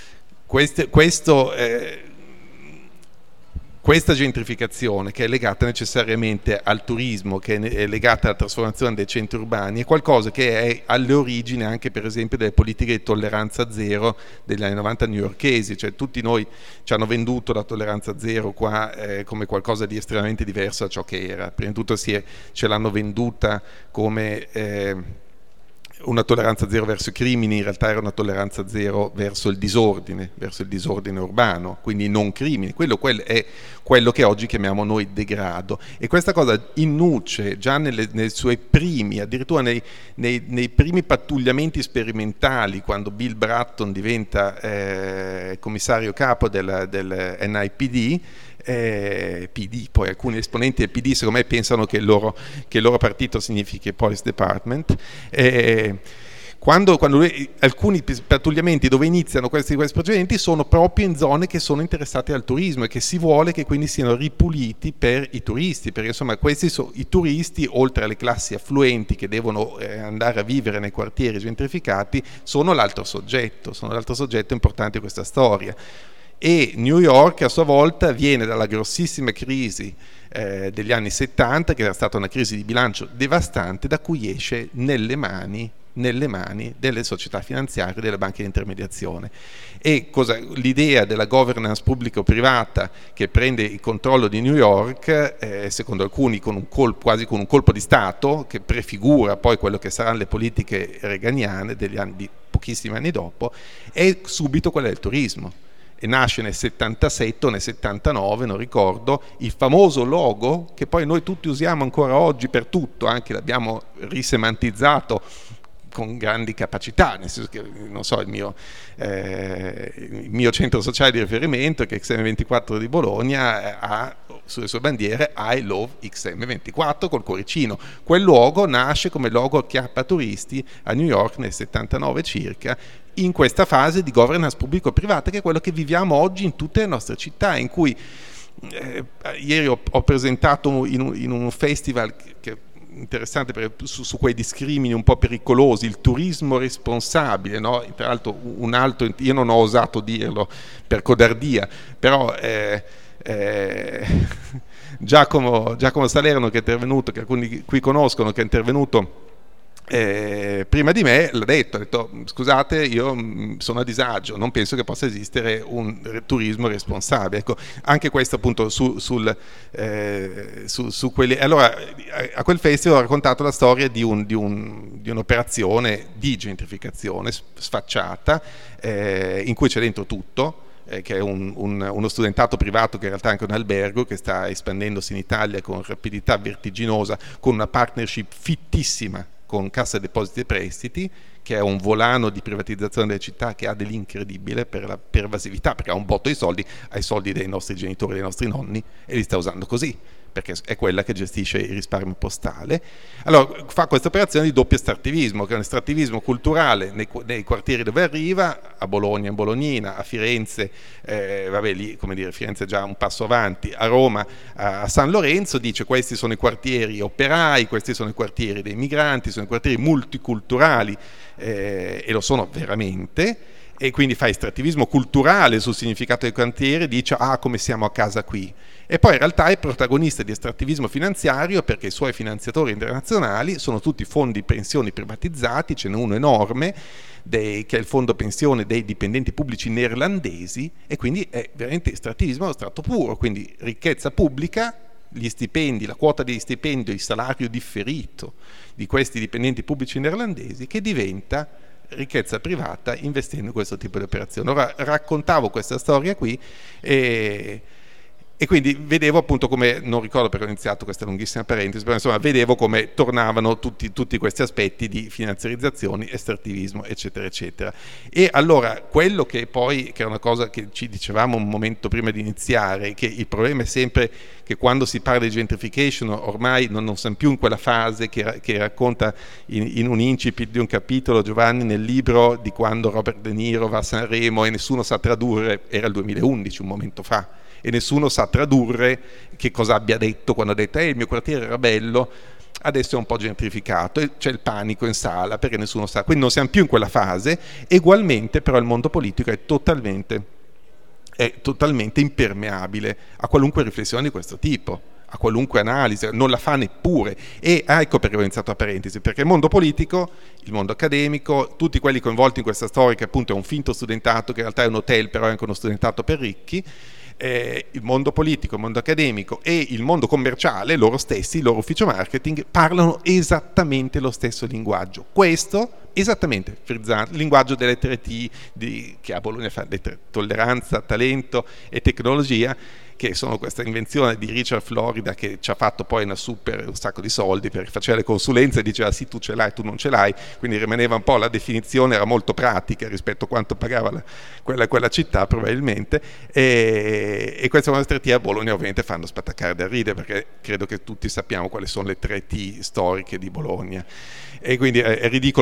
questa gentrificazione, che è legata necessariamente al turismo, che è legata alla trasformazione dei centri urbani, è qualcosa che è alle origini anche, per esempio, delle politiche di tolleranza zero degli anni 90 newyorkesi. Cioè, tutti noi ci hanno venduto la tolleranza zero qua come qualcosa di estremamente diverso da ciò che era. Prima di tutto ce l'hanno venduta come una tolleranza zero verso i crimini, in realtà era una tolleranza zero verso il disordine urbano, quindi non crimini. Quello è quello che oggi chiamiamo noi degrado, e questa cosa innuce già nei suoi primi, addirittura nei primi pattugliamenti sperimentali, quando Bill Bratton diventa commissario capo del NIPD, PD, poi alcuni esponenti del PD secondo me pensano che il loro partito significhi Police Department, quando alcuni pattugliamenti dove iniziano questi procedimenti sono proprio in zone che sono interessate al turismo e che si vuole che quindi siano ripuliti per i turisti, perché insomma questi i turisti, oltre alle classi affluenti che devono andare a vivere nei quartieri gentrificati, sono l'altro soggetto importante di questa storia. E New York a sua volta viene dalla grossissima crisi degli anni 70, che era stata una crisi di bilancio devastante, da cui esce nelle mani delle società finanziarie, delle banche di intermediazione. E l'idea della governance pubblica o privata che prende il controllo di New York, secondo alcuni quasi con un colpo di Stato, che prefigura poi quello che saranno le politiche reaganiane di pochissimi anni dopo, è subito quella del turismo. E nasce nel 77 o nel 79, non ricordo, il famoso logo che poi noi tutti usiamo ancora oggi per tutto, anche l'abbiamo risemantizzato con grandi capacità, nel senso che, non so, il mio centro sociale di riferimento, che è XM24 di Bologna, ha sulle sue bandiere I love XM24 col cuoricino. Quel logo nasce come logo acchiappa turisti a New York nel 79 circa, in questa fase di governance pubblico-privata, che è quello che viviamo oggi in tutte le nostre città, in cui ieri ho presentato in un festival che interessante perché su quei discrimini un po' pericolosi, il turismo responsabile, no? Tra l'altro io non ho osato dirlo per codardia, però Giacomo Salerno, che è intervenuto, che alcuni qui conoscono, che è intervenuto prima di me, l'ha detto, ha detto: scusate, io sono a disagio, non penso che possa esistere un turismo responsabile. Ecco, anche questo appunto su quelli. Allora, a quel festival ho raccontato la storia di un'operazione di gentrificazione sfacciata, in cui c'è dentro tutto, che è uno studentato privato, che in realtà è anche un albergo, che sta espandendosi in Italia con rapidità vertiginosa, con una partnership fittissima con Cassa Depositi e Prestiti, che è un volano di privatizzazione delle città che ha dell'incredibile per la pervasività, perché ha un botto di soldi, ha i soldi dei nostri genitori, dei nostri nonni, e li sta usando così, perché è quella che gestisce il risparmio postale. Allora fa questa operazione di doppio estrattivismo, che è un estrattivismo culturale nei quartieri dove arriva, a Bologna in Bolognina, a Firenze, lì, come dire, Firenze è già un passo avanti, a Roma, a San Lorenzo, dice: questi sono i quartieri operai, questi sono i quartieri dei migranti, sono i quartieri multiculturali, e lo sono veramente. E quindi fa estrattivismo culturale sul significato del quartiere, dice: ah, come siamo a casa qui. E poi in realtà è protagonista di estrattivismo finanziario, perché i suoi finanziatori internazionali sono tutti fondi pensioni privatizzati. Ce n'è uno enorme che è il fondo pensione dei dipendenti pubblici neerlandesi, e quindi è veramente estrattivismo strato puro, quindi ricchezza pubblica, gli stipendi, la quota di stipendio, il salario differito di questi dipendenti pubblici neerlandesi, che diventa ricchezza privata investendo in questo tipo di operazioni. Ora raccontavo questa storia qui e quindi vedevo appunto come, non ricordo perché ho iniziato questa lunghissima parentesi, però insomma vedevo come tornavano tutti questi aspetti di finanziarizzazioni, estrattivismo, eccetera eccetera. E allora quello che poi, che è una cosa che ci dicevamo un momento prima di iniziare, che il problema è sempre che quando si parla di gentrification ormai non siamo più in quella fase che racconta in un incipit di un capitolo Giovanni nel libro, di quando Robert De Niro va a Sanremo e nessuno sa tradurre, era il 2011, un momento fa, e nessuno sa tradurre che cosa abbia detto quando ha detto il mio quartiere era bello, adesso è un po' gentrificato, e c'è il panico in sala perché nessuno sa. Quindi non siamo più in quella fase. Ugualmente però il mondo politico è totalmente impermeabile a qualunque riflessione di questo tipo, a qualunque analisi, non la fa neppure. E ecco perché ho iniziato a parentesi, perché il mondo politico, il mondo accademico, tutti quelli coinvolti in questa storia, che appunto è un finto studentato, che in realtà è un hotel, però è anche uno studentato per ricchi, il mondo politico, il mondo accademico e il mondo commerciale, loro stessi, il loro ufficio marketing, parlano esattamente lo stesso linguaggio. Questo esattamente il linguaggio delle 3T che a Bologna fa tolleranza, talento e tecnologia, che sono questa invenzione di Richard Florida, che ci ha fatto poi un sacco di soldi perché faceva le consulenze e diceva sì, tu ce l'hai, tu non ce l'hai, quindi rimaneva un po', la definizione era molto pratica rispetto a quanto pagava quella città probabilmente, e queste nostre 3T a Bologna ovviamente fanno spattaccare da ridere, perché credo che tutti sappiamo quali sono le 3T storiche di Bologna, e quindi è ridicolo parlarne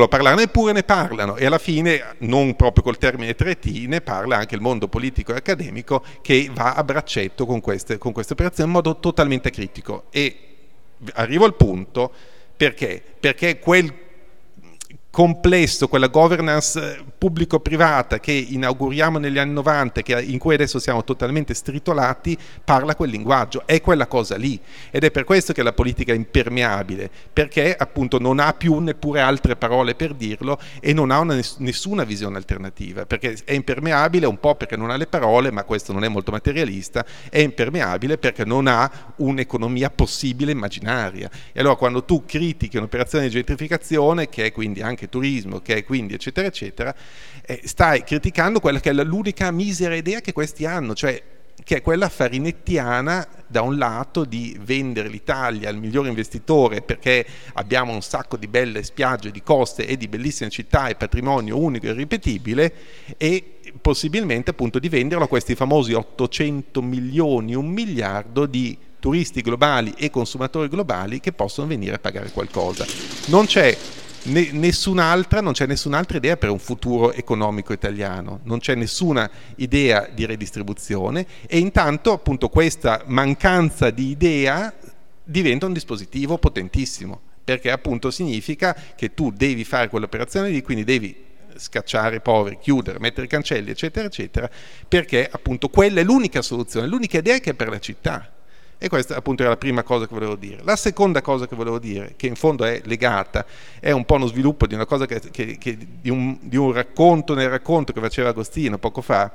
eppure ne parlano, e alla fine, non proprio col termine 3T, ne parla anche il mondo politico e accademico, che va a braccetto con queste operazioni in modo totalmente critico. E arrivo al punto, perché quel complesso, quella governance pubblico-privata che inauguriamo negli anni 90, in cui adesso siamo totalmente stritolati, parla quel linguaggio, è quella cosa lì, ed è per questo che la politica è impermeabile, perché appunto non ha più neppure altre parole per dirlo e non ha nessuna visione alternativa, perché è impermeabile un po' perché non ha le parole, ma questo non è molto materialista, è impermeabile perché non ha un'economia possibile immaginaria. E allora quando tu critichi un'operazione di gentrificazione, che è quindi anche turismo, che è quindi eccetera eccetera, stai criticando quella che è l'unica misera idea che questi hanno, cioè che è quella farinettiana, da un lato, di vendere l'Italia al migliore investitore perché abbiamo un sacco di belle spiagge, di coste e di bellissime città e patrimonio unico e irripetibile, e possibilmente appunto di venderlo a questi famosi 800 milioni, 1 miliardo di turisti globali e consumatori globali che possono venire a pagare qualcosa. Non c'è nessun'altra idea per un futuro economico italiano, non c'è nessuna idea di redistribuzione, e intanto appunto questa mancanza di idea diventa un dispositivo potentissimo, perché appunto significa che tu devi fare quell'operazione lì, quindi devi scacciare i poveri, chiudere, mettere i cancelli eccetera eccetera, perché appunto quella è l'unica soluzione, l'unica idea che è per la città. E questa appunto era la prima cosa che volevo dire. La seconda cosa che volevo dire, che in fondo è legata, è un po' uno sviluppo di una cosa di un racconto nel racconto che faceva Agostino poco fa,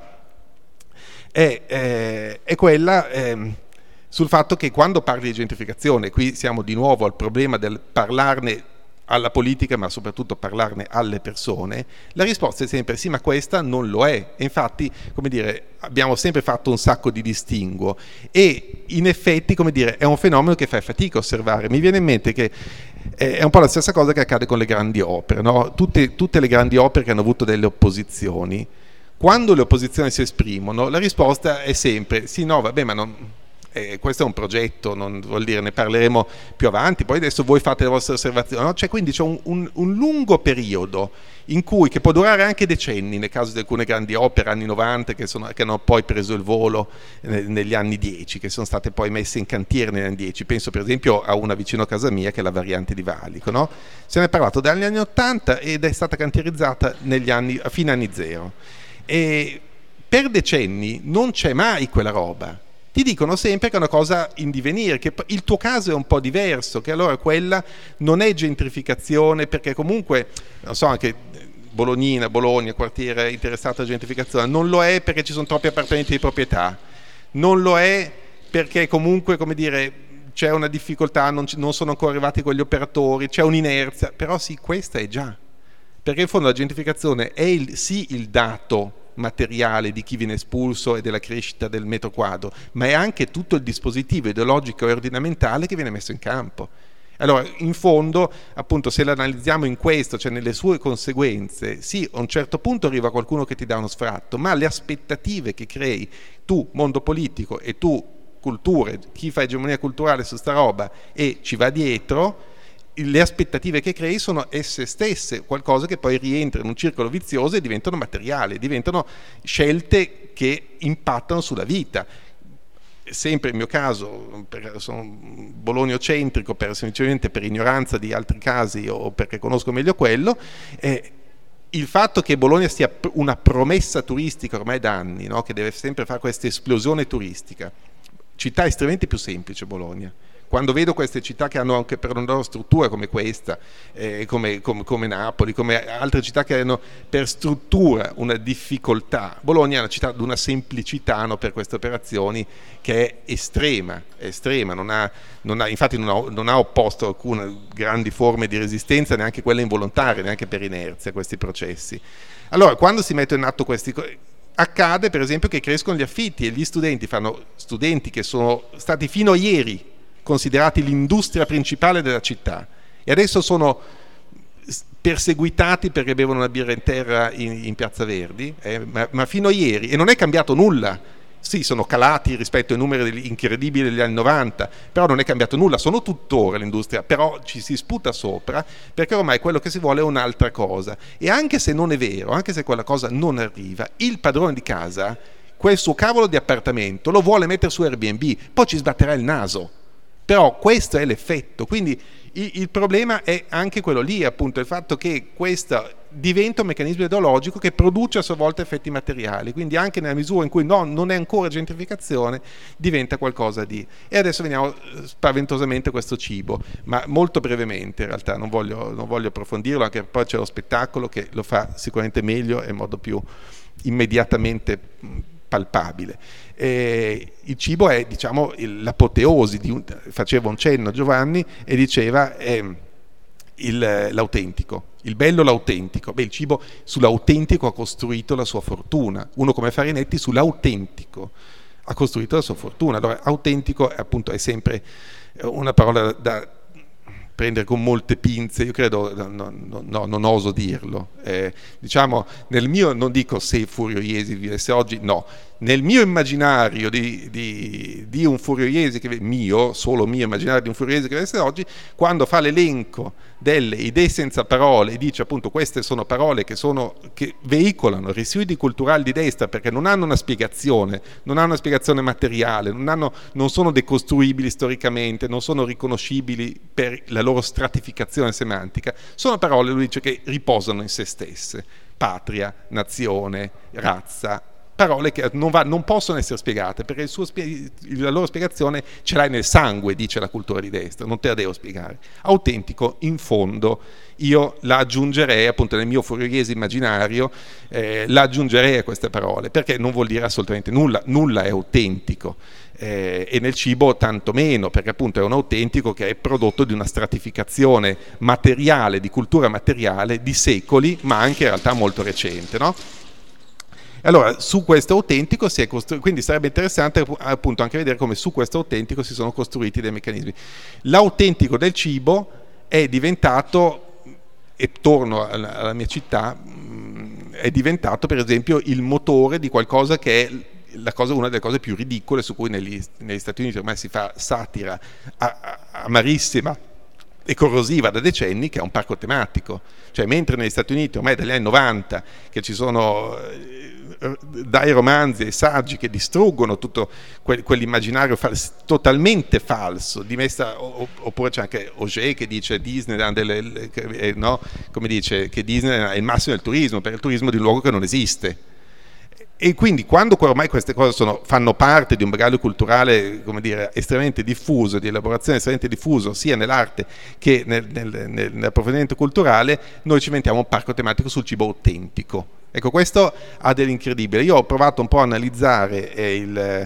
è quella sul fatto che quando parli di gentrificazione, qui siamo di nuovo al problema del parlarne alla politica, ma soprattutto parlarne alle persone, la risposta è sempre sì, ma questa non lo è. E infatti, come dire, abbiamo sempre fatto un sacco di distinguo, e in effetti, come dire, è un fenomeno che fai fatica a osservare. Mi viene in mente che è un po' la stessa cosa che accade con le grandi opere, no? Tutte le grandi opere che hanno avuto delle opposizioni, quando le opposizioni si esprimono, la risposta è sempre sì, no, vabbè, ma non... questo è un progetto, non vuol dire, ne parleremo più avanti, poi adesso voi fate le vostre osservazioni, no? Cioè, quindi c'è un lungo periodo in cui, che può durare anche decenni nel caso di alcune grandi opere, anni 90 che hanno poi preso il volo negli anni 10, che sono state poi messe in cantiere negli anni 10, penso per esempio a una vicino a casa mia che è la variante di Valico, no? Se ne è parlato dagli anni 80 ed è stata cantierizzata a fine anni 0, e per decenni non c'è mai quella roba. Ti dicono sempre che è una cosa in divenire, che il tuo caso è un po' diverso, che allora quella non è gentrificazione, perché comunque, non so, anche Bologna, quartiere interessato alla gentrificazione, non lo è perché ci sono troppi appartamenti di proprietà, non lo è perché comunque, come dire, c'è una difficoltà, non sono ancora arrivati quegli operatori, c'è un'inerzia, però sì, questa è già, perché in fondo la gentrificazione è il dato materiale di chi viene espulso e della crescita del metro quadro, ma è anche tutto il dispositivo ideologico e ordinamentale che viene messo in campo. Allora, in fondo, appunto, se l'analizziamo in questo, cioè nelle sue conseguenze, sì, a un certo punto arriva qualcuno che ti dà uno sfratto, ma le aspettative che crei tu, mondo politico, e tu, culture, chi fa egemonia culturale su sta roba e ci va dietro, le aspettative che crei sono esse stesse qualcosa che poi rientra in un circolo vizioso e diventano materiali, diventano scelte che impattano sulla vita. Sempre il mio caso, sono bolognocentrico semplicemente per ignoranza di altri casi o perché conosco meglio quello, il fatto che Bologna sia una promessa turistica ormai da anni, no? Che deve sempre fare questa esplosione turistica, città estremamente più semplice Bologna. Quando vedo queste città che hanno anche per una loro struttura come questa, come Napoli, come altre città che hanno per struttura una difficoltà, Bologna è una città di una semplicità, no, per queste operazioni, che è estrema, infatti non ha opposto alcune grandi forme di resistenza, neanche quelle involontarie, neanche per inerzia, a questi processi. Allora, quando si mettono in atto questi... Accade per esempio che crescono gli affitti e gli studenti che sono stati fino a ieri considerati l'industria principale della città e adesso sono perseguitati perché bevono una birra in terra in Piazza Verdi, ma fino a ieri, e non è cambiato nulla. sì, sono calati rispetto ai numeri incredibili degli anni 90, però non è cambiato nulla, sono tuttora l'industria, però ci si sputa sopra perché ormai quello che si vuole è un'altra cosa. E anche se non è vero, anche se quella cosa non arriva, il padrone di casa quel suo cavolo di appartamento lo vuole mettere su Airbnb, poi ci sbatterà il naso. Però questo è l'effetto, quindi il problema è anche quello lì, appunto, il fatto che questo diventa un meccanismo ideologico che produce a sua volta effetti materiali, quindi anche nella misura in cui non è ancora gentrificazione, diventa qualcosa di... E adesso veniamo spaventosamente a questo cibo, ma molto brevemente in realtà, non voglio approfondirlo, anche poi c'è lo spettacolo che lo fa sicuramente meglio e in modo più immediatamente palpabile. Il cibo è, diciamo, l'apoteosi faceva un cenno Giovanni e diceva l'autentico, il bello, l'autentico. Beh, il cibo sull'autentico ha costruito la sua fortuna. Uno come Farinetti sull'autentico ha costruito la sua fortuna. Allora, autentico appunto è sempre una parola da prendere con molte pinze, io credo, non oso dirlo, diciamo, nel mio, non dico se Furio Iesi vivesse oggi, no, nel mio immaginario di un Furio Iesi, solo mio immaginario di un Furio Iesi che vivesse oggi, quando fa l'elenco delle idee senza parole e dice appunto queste sono parole che veicolano residui culturali di destra perché non hanno una spiegazione materiale, non sono decostruibili storicamente, non sono riconoscibili per la loro stratificazione semantica, sono parole, lui dice, che riposano in se stesse: patria, nazione, razza, parole che non possono essere spiegate perché la loro spiegazione ce l'hai nel sangue, dice la cultura di destra, non te la devo spiegare. Autentico, in fondo, io la aggiungerei, appunto nel mio furiese immaginario, la aggiungerei a queste parole, perché non vuol dire assolutamente nulla è autentico. E nel cibo tanto meno, perché appunto è un autentico che è prodotto di una stratificazione materiale, di cultura materiale di secoli, ma anche in realtà molto recente, no? Allora, su questo autentico si è costruito, quindi sarebbe interessante appunto anche vedere come su questo autentico si sono costruiti dei meccanismi. L'autentico del cibo è diventato, e torno alla mia città, è diventato per esempio il motore di qualcosa che è una delle cose più ridicole su cui negli Stati Uniti ormai si fa satira amarissima e corrosiva da decenni, che è un parco tematico. Cioè, mentre negli Stati Uniti ormai dagli anni 90 che ci sono dai romanzi ai saggi che distruggono tutto quell'immaginario totalmente falso, oppure c'è anche Auger che dice Disneyland no? Come dice che Disneyland è il massimo del turismo, perché il turismo è di un luogo che non esiste. E quindi quando ormai queste cose fanno parte di un bagaglio culturale, come dire, estremamente diffuso, di elaborazione estremamente diffuso sia nell'arte che nell'approfondimento culturale, noi ci inventiamo un parco tematico sul cibo autentico. Ecco, questo ha dell'incredibile. Io ho provato un po' a analizzare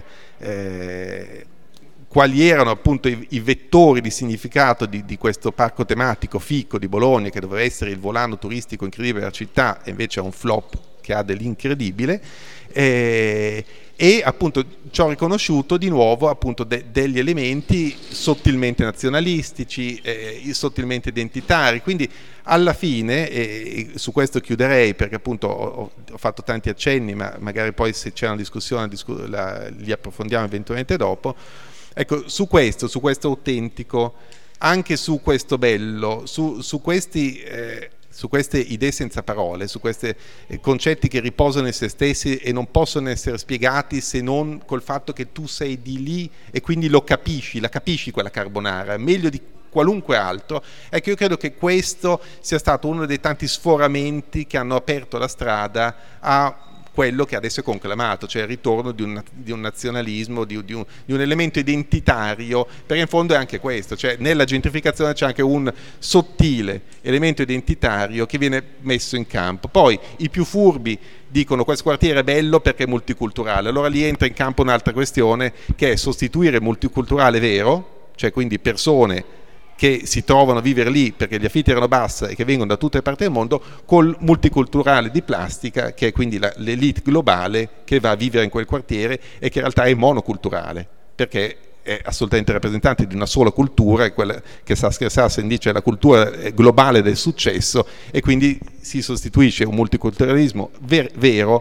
quali erano appunto i vettori di significato di questo parco tematico fico di Bologna, che doveva essere il volano turistico incredibile della città, e invece è un flop che ha dell'incredibile, e appunto ci ho riconosciuto di nuovo appunto degli elementi sottilmente nazionalistici, sottilmente identitari. Quindi alla fine, e su questo chiuderei perché appunto ho fatto tanti accenni, ma magari poi se c'è una discussione li approfondiamo eventualmente dopo. Ecco, su questo autentico, anche su questo bello, su queste idee senza parole, su questi concetti che riposano in se stessi e non possono essere spiegati se non col fatto che tu sei di lì e quindi la capisci quella carbonara, meglio di qualunque altro. Ecco, io credo che questo sia stato uno dei tanti sforamenti che hanno aperto la strada a quello che adesso è conclamato, cioè il ritorno di un nazionalismo, di un elemento identitario, perché in fondo è anche questo, cioè nella gentrificazione c'è anche un sottile elemento identitario che viene messo in campo. Poi i più furbi dicono questo quartiere è bello perché è multiculturale, allora lì entra in campo un'altra questione, che è sostituire multiculturale vero, cioè quindi persone che si trovano a vivere lì perché gli affitti erano bassi e che vengono da tutte le parti del mondo, col multiculturale di plastica, che è quindi l'elite globale che va a vivere in quel quartiere e che in realtà è monoculturale, perché è assolutamente rappresentante di una sola cultura, è quella che Saskia Sassen dice è la cultura globale del successo, e quindi si sostituisce un multiculturalismo vero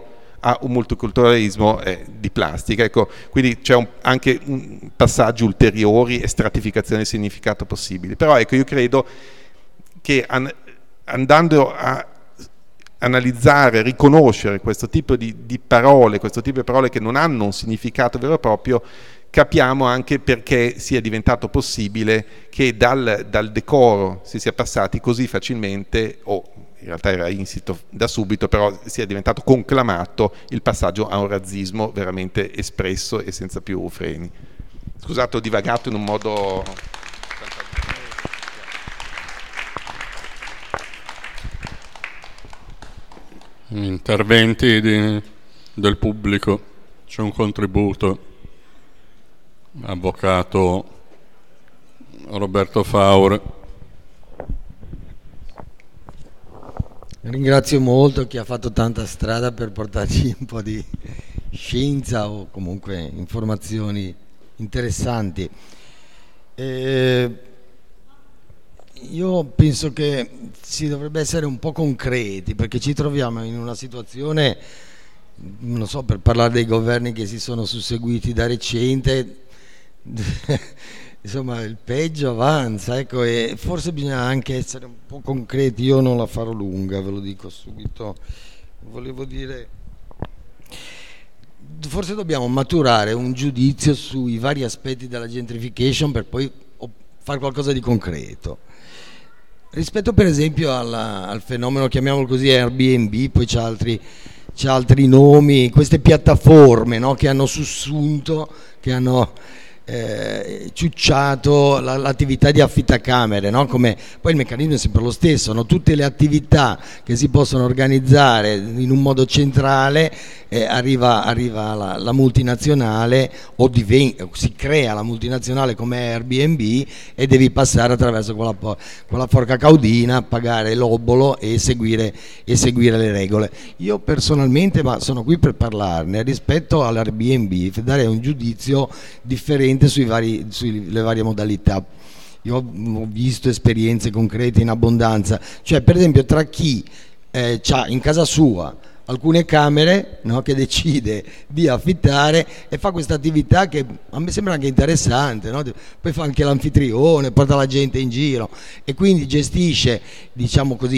a un multiculturalismo di plastica. Ecco, quindi c'è anche un passaggio ulteriori e stratificazione del significato possibili. Però ecco, io credo che andando a analizzare, riconoscere questo tipo di parole, questo tipo di parole che non hanno un significato vero e proprio, capiamo anche perché sia diventato possibile che dal decoro si sia passati così facilmente, o in realtà era insito da subito, però sia diventato conclamato il passaggio a un razzismo veramente espresso e senza più freni. Scusate, ho divagato in un modo... Interventi del pubblico, c'è un contributo. Avvocato Roberto Faure. Ringrazio molto chi ha fatto tanta strada per portarci un po' di scienza o comunque informazioni interessanti. Io penso che si dovrebbe essere un po' concreti, perché ci troviamo in una situazione, non so, per parlare dei governi che si sono susseguiti da recente, insomma il peggio avanza, ecco, e forse bisogna anche essere un po' concreti. Io non la farò lunga, ve lo dico subito. Volevo dire, forse dobbiamo maturare un giudizio sui vari aspetti della gentrification per poi fare qualcosa di concreto. Rispetto per esempio al fenomeno, chiamiamolo così, Airbnb, poi c'è altri nomi, queste piattaforme, no, che hanno sussunto, che hanno ciucciato l'attività di affittacamere, no? Come poi il meccanismo è sempre lo stesso, no? Tutte le attività che si possono organizzare in un modo centrale, arriva la multinazionale o si crea la multinazionale come Airbnb e devi passare attraverso quella porca caudina, pagare l'obolo e seguire le regole. Io personalmente, ma sono qui per parlarne, rispetto all'Airbnb darei un giudizio differente sulle varie modalità. Io ho visto esperienze concrete in abbondanza, cioè per esempio tra chi ha in casa sua alcune camere, no, che decide di affittare e fa questa attività che a me sembra anche interessante, no? Poi fa anche l'anfitrione, porta la gente in giro e quindi gestisce, diciamo così,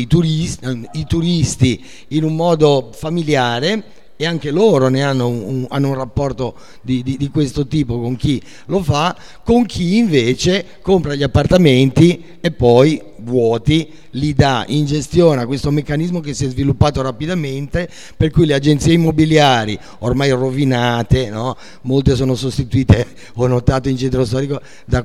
i turisti in un modo familiare, e anche loro hanno un rapporto di questo tipo con chi lo fa, con chi invece compra gli appartamenti e poi vuoti li dà in gestione a questo meccanismo che si è sviluppato rapidamente, per cui le agenzie immobiliari ormai rovinate, no? Molte sono sostituite, ho notato in centro storico,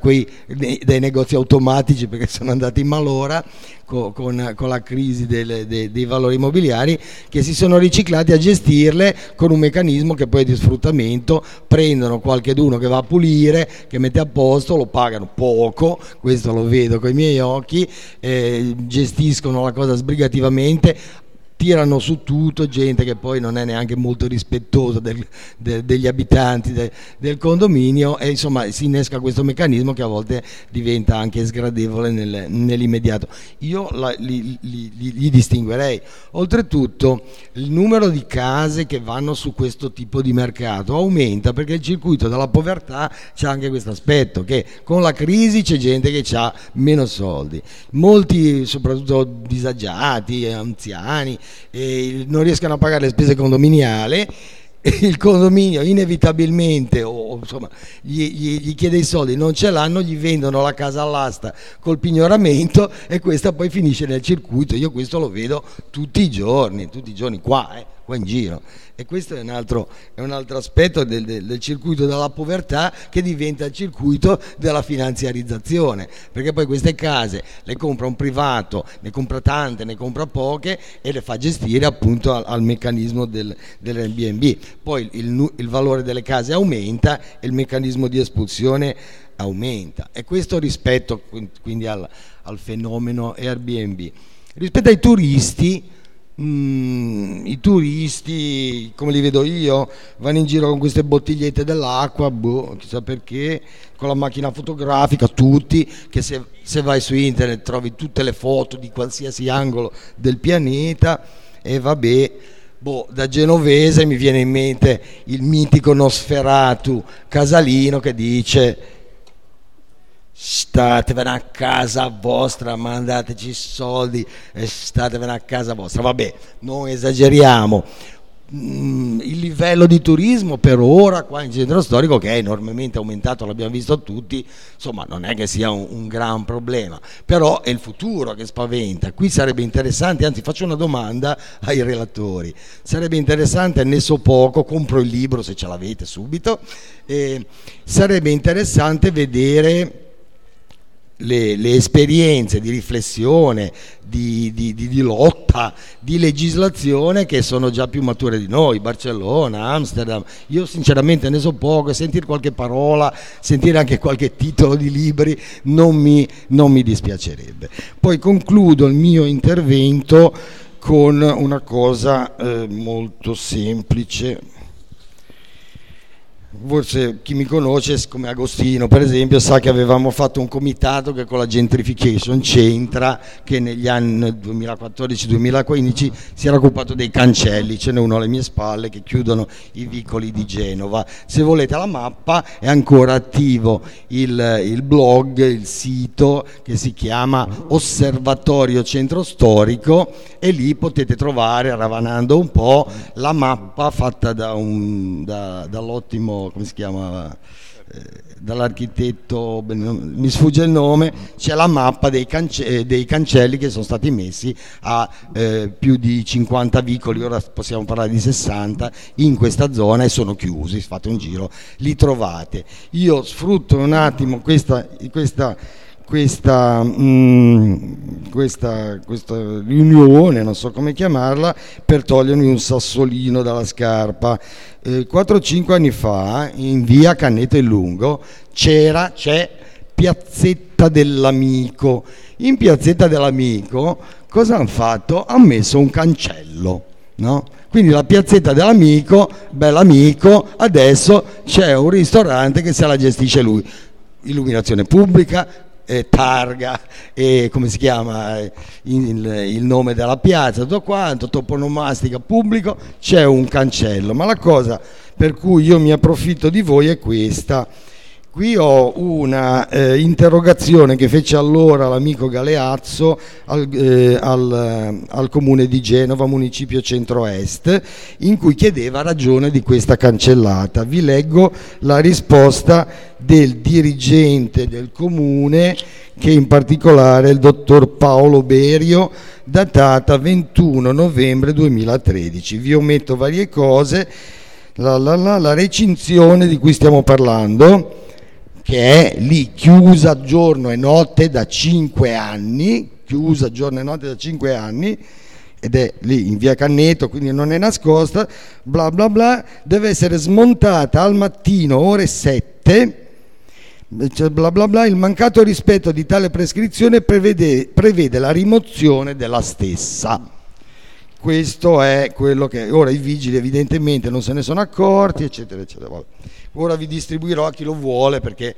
dai negozi automatici perché sono andati in malora con la crisi dei valori immobiliari, che si sono riciclati a gestirle con un meccanismo che poi è di sfruttamento. Prendono qualcheduno che va a pulire, che mette a posto, lo pagano poco, questo lo vedo con i miei occhi, gestiscono la cosa sbrigativamente, tirano su tutto, gente che poi non è neanche molto rispettosa degli abitanti del condominio, e insomma si innesca questo meccanismo che a volte diventa anche sgradevole nell'immediato. Io li distinguerei. Oltretutto il numero di case che vanno su questo tipo di mercato aumenta, perché il circuito della povertà c'è anche questo aspetto, che con la crisi c'è gente che ha meno soldi, molti soprattutto disagiati, anziani, non riescono a pagare le spese condominiali, e il condominio inevitabilmente insomma gli chiede i soldi, non ce l'hanno, gli vendono la casa all'asta col pignoramento e questa poi finisce nel circuito. Io questo lo vedo tutti i giorni qua in giro, e questo è un altro aspetto del circuito della povertà, che diventa il circuito della finanziarizzazione, perché poi queste case le compra un privato, ne compra tante, ne compra poche e le fa gestire appunto al meccanismo dell'Airbnb. Poi il valore delle case aumenta e il meccanismo di espulsione aumenta, e questo rispetto quindi al fenomeno Airbnb. Rispetto ai turisti, i turisti, come li vedo io, vanno in giro con queste bottigliette dell'acqua, chissà perché, con la macchina fotografica, tutti, che se vai su internet trovi tutte le foto di qualsiasi angolo del pianeta, e vabbè, Da genovese mi viene in mente il mitico Nosferatu Casalino che dice: statevene a casa vostra, mandateci soldi e statevene a casa vostra. Vabbè, non esageriamo. Il livello di turismo per ora qua in centro storico, che è enormemente aumentato, l'abbiamo visto tutti, insomma non è che sia un gran problema, però è il futuro che spaventa. Qui sarebbe interessante, anzi faccio una domanda ai relatori, sarebbe interessante, ne so poco, compro il libro se ce l'avete subito, sarebbe interessante vedere le esperienze di riflessione, di lotta, di legislazione che sono già più mature di noi, Barcellona, Amsterdam. Io sinceramente ne so poco, sentire qualche parola, sentire anche qualche titolo di libri non mi dispiacerebbe. Poi concludo il mio intervento con una cosa molto semplice. Forse chi mi conosce, come Agostino per esempio, sa che avevamo fatto un comitato che con la gentrification c'entra, che negli anni 2014-2015 si era occupato dei cancelli. Ce n'è uno alle mie spalle che chiudono i vicoli di Genova. Se volete la mappa è ancora attivo il blog, il sito che si chiama Osservatorio Centro Storico, e lì potete trovare, ravanando un po', la mappa fatta dall'ottimo, come si chiama, dall'architetto, mi sfugge il nome. C'è la mappa dei cancelli che sono stati messi a più di 50 vicoli, ora possiamo parlare di 60 in questa zona, e sono chiusi. Fate un giro, li trovate. Io sfrutto un attimo questa riunione, non so come chiamarla, per togliermi un sassolino dalla scarpa. 4-5 anni fa in via Canneto e Lungo c'è Piazzetta dell'Amico. In Piazzetta dell'Amico cosa hanno fatto? Hanno messo un cancello, no? Quindi la Piazzetta dell'Amico, bell'amico, adesso c'è un ristorante che se la gestisce lui. Illuminazione pubblica, targa, come si chiama, il nome della piazza, tutto quanto, toponomastica, pubblico, c'è un cancello. Ma la cosa per cui io mi approfitto di voi è questa. Qui ho una interrogazione che fece allora l'amico Galeazzo al comune di Genova, municipio centro-est, in cui chiedeva ragione di questa cancellata. Vi leggo la risposta del dirigente del comune, che in particolare è il dottor Paolo Berio, datata 21 novembre 2013. Vi ometto varie cose. La recinzione di cui stiamo parlando, che è lì chiusa giorno e notte da 5 anni, ed è lì in via Canneto, quindi non è nascosta, bla bla bla, deve essere smontata al mattino ore 7, bla bla bla. Il mancato rispetto di tale prescrizione prevede la rimozione della stessa. Questo è quello che ora i vigili evidentemente non se ne sono accorti, eccetera eccetera. Vabbè. Ora vi distribuirò a chi lo vuole, perché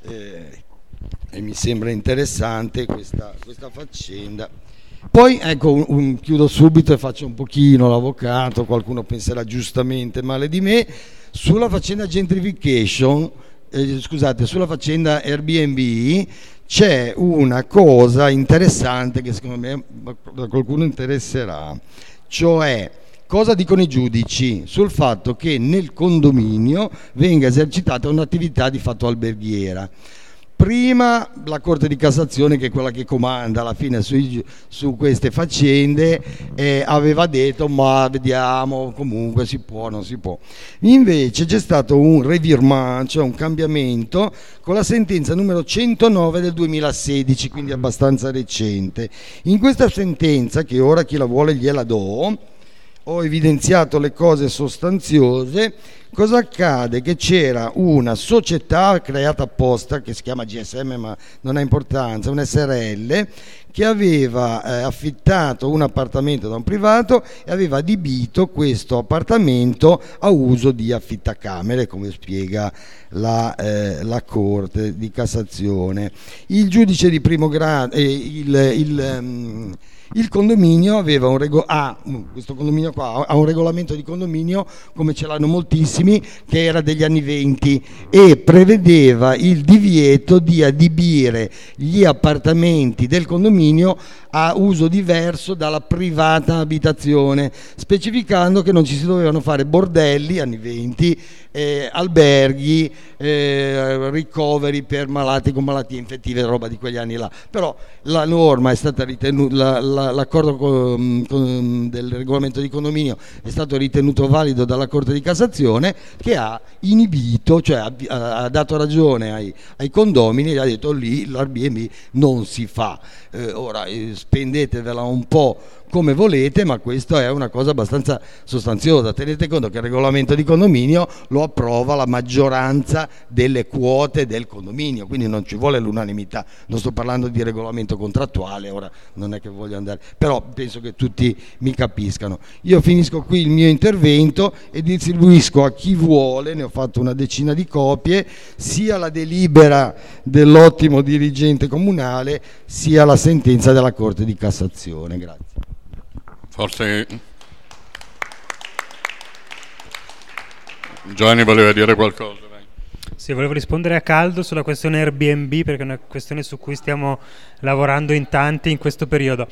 mi sembra interessante questa faccenda. Poi ecco, chiudo subito e faccio un pochino l'avvocato, qualcuno penserà giustamente male di me, sulla faccenda gentrification, sulla faccenda Airbnb. C'è una cosa interessante che secondo me a qualcuno interesserà, cioè cosa dicono i giudici sul fatto che nel condominio venga esercitata un'attività di fatto alberghiera. Prima la Corte di Cassazione, che è quella che comanda alla fine su queste faccende, aveva detto ma vediamo, comunque si può, non si può. Invece c'è stato un revirement, cioè un cambiamento, con la sentenza numero 109 del 2016, quindi abbastanza recente. In questa sentenza, che ora chi la vuole gliela do, ho evidenziato le cose sostanziose. Cosa accade? Che c'era una società creata apposta, che si chiama GSM ma non ha importanza, un SRL, che aveva affittato un appartamento da un privato e aveva adibito questo appartamento a uso di affittacamere, come spiega la Corte di Cassazione. Il giudice di primo grado, Il condominio aveva questo condominio qua ha un regolamento di condominio, come ce l'hanno moltissimi, che era degli anni 20 e prevedeva il divieto di adibire gli appartamenti del condominio a uso diverso dalla privata abitazione, specificando che non ci si dovevano fare bordelli, anni 20, alberghi, ricoveri per malati con malattie infettive, roba di quegli anni là. Però la norma è stata ritenuta, l'accordo del regolamento di condominio è stato ritenuto valido dalla Corte di Cassazione, che ha inibito, cioè ha dato ragione ai condomini e ha detto lì l'Airbnb non si fa. Ora spendetevela un po' come volete, ma questa è una cosa abbastanza sostanziosa. Tenete conto che il regolamento di condominio lo approva la maggioranza delle quote del condominio, quindi non ci vuole l'unanimità. Non sto parlando di regolamento contrattuale, ora non è che voglio andare, però penso che tutti mi capiscano. Io finisco qui il mio intervento e distribuisco a chi vuole, ne ho fatto una decina di copie, sia la delibera dell'ottimo dirigente comunale sia la sentenza della Corte di Cassazione. Grazie. Forse Giovanni voleva dire qualcosa. Sì, volevo rispondere a caldo sulla questione Airbnb, perché è una questione su cui stiamo lavorando in tanti in questo periodo.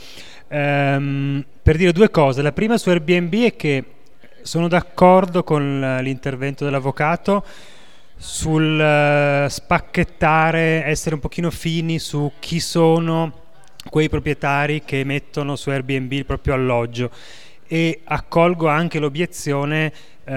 Per dire due cose. La prima su Airbnb è che sono d'accordo con l'intervento dell'avvocato sul spacchettare, essere un pochino fini su chi sono quei proprietari che mettono su Airbnb il proprio alloggio, e accolgo anche l'obiezione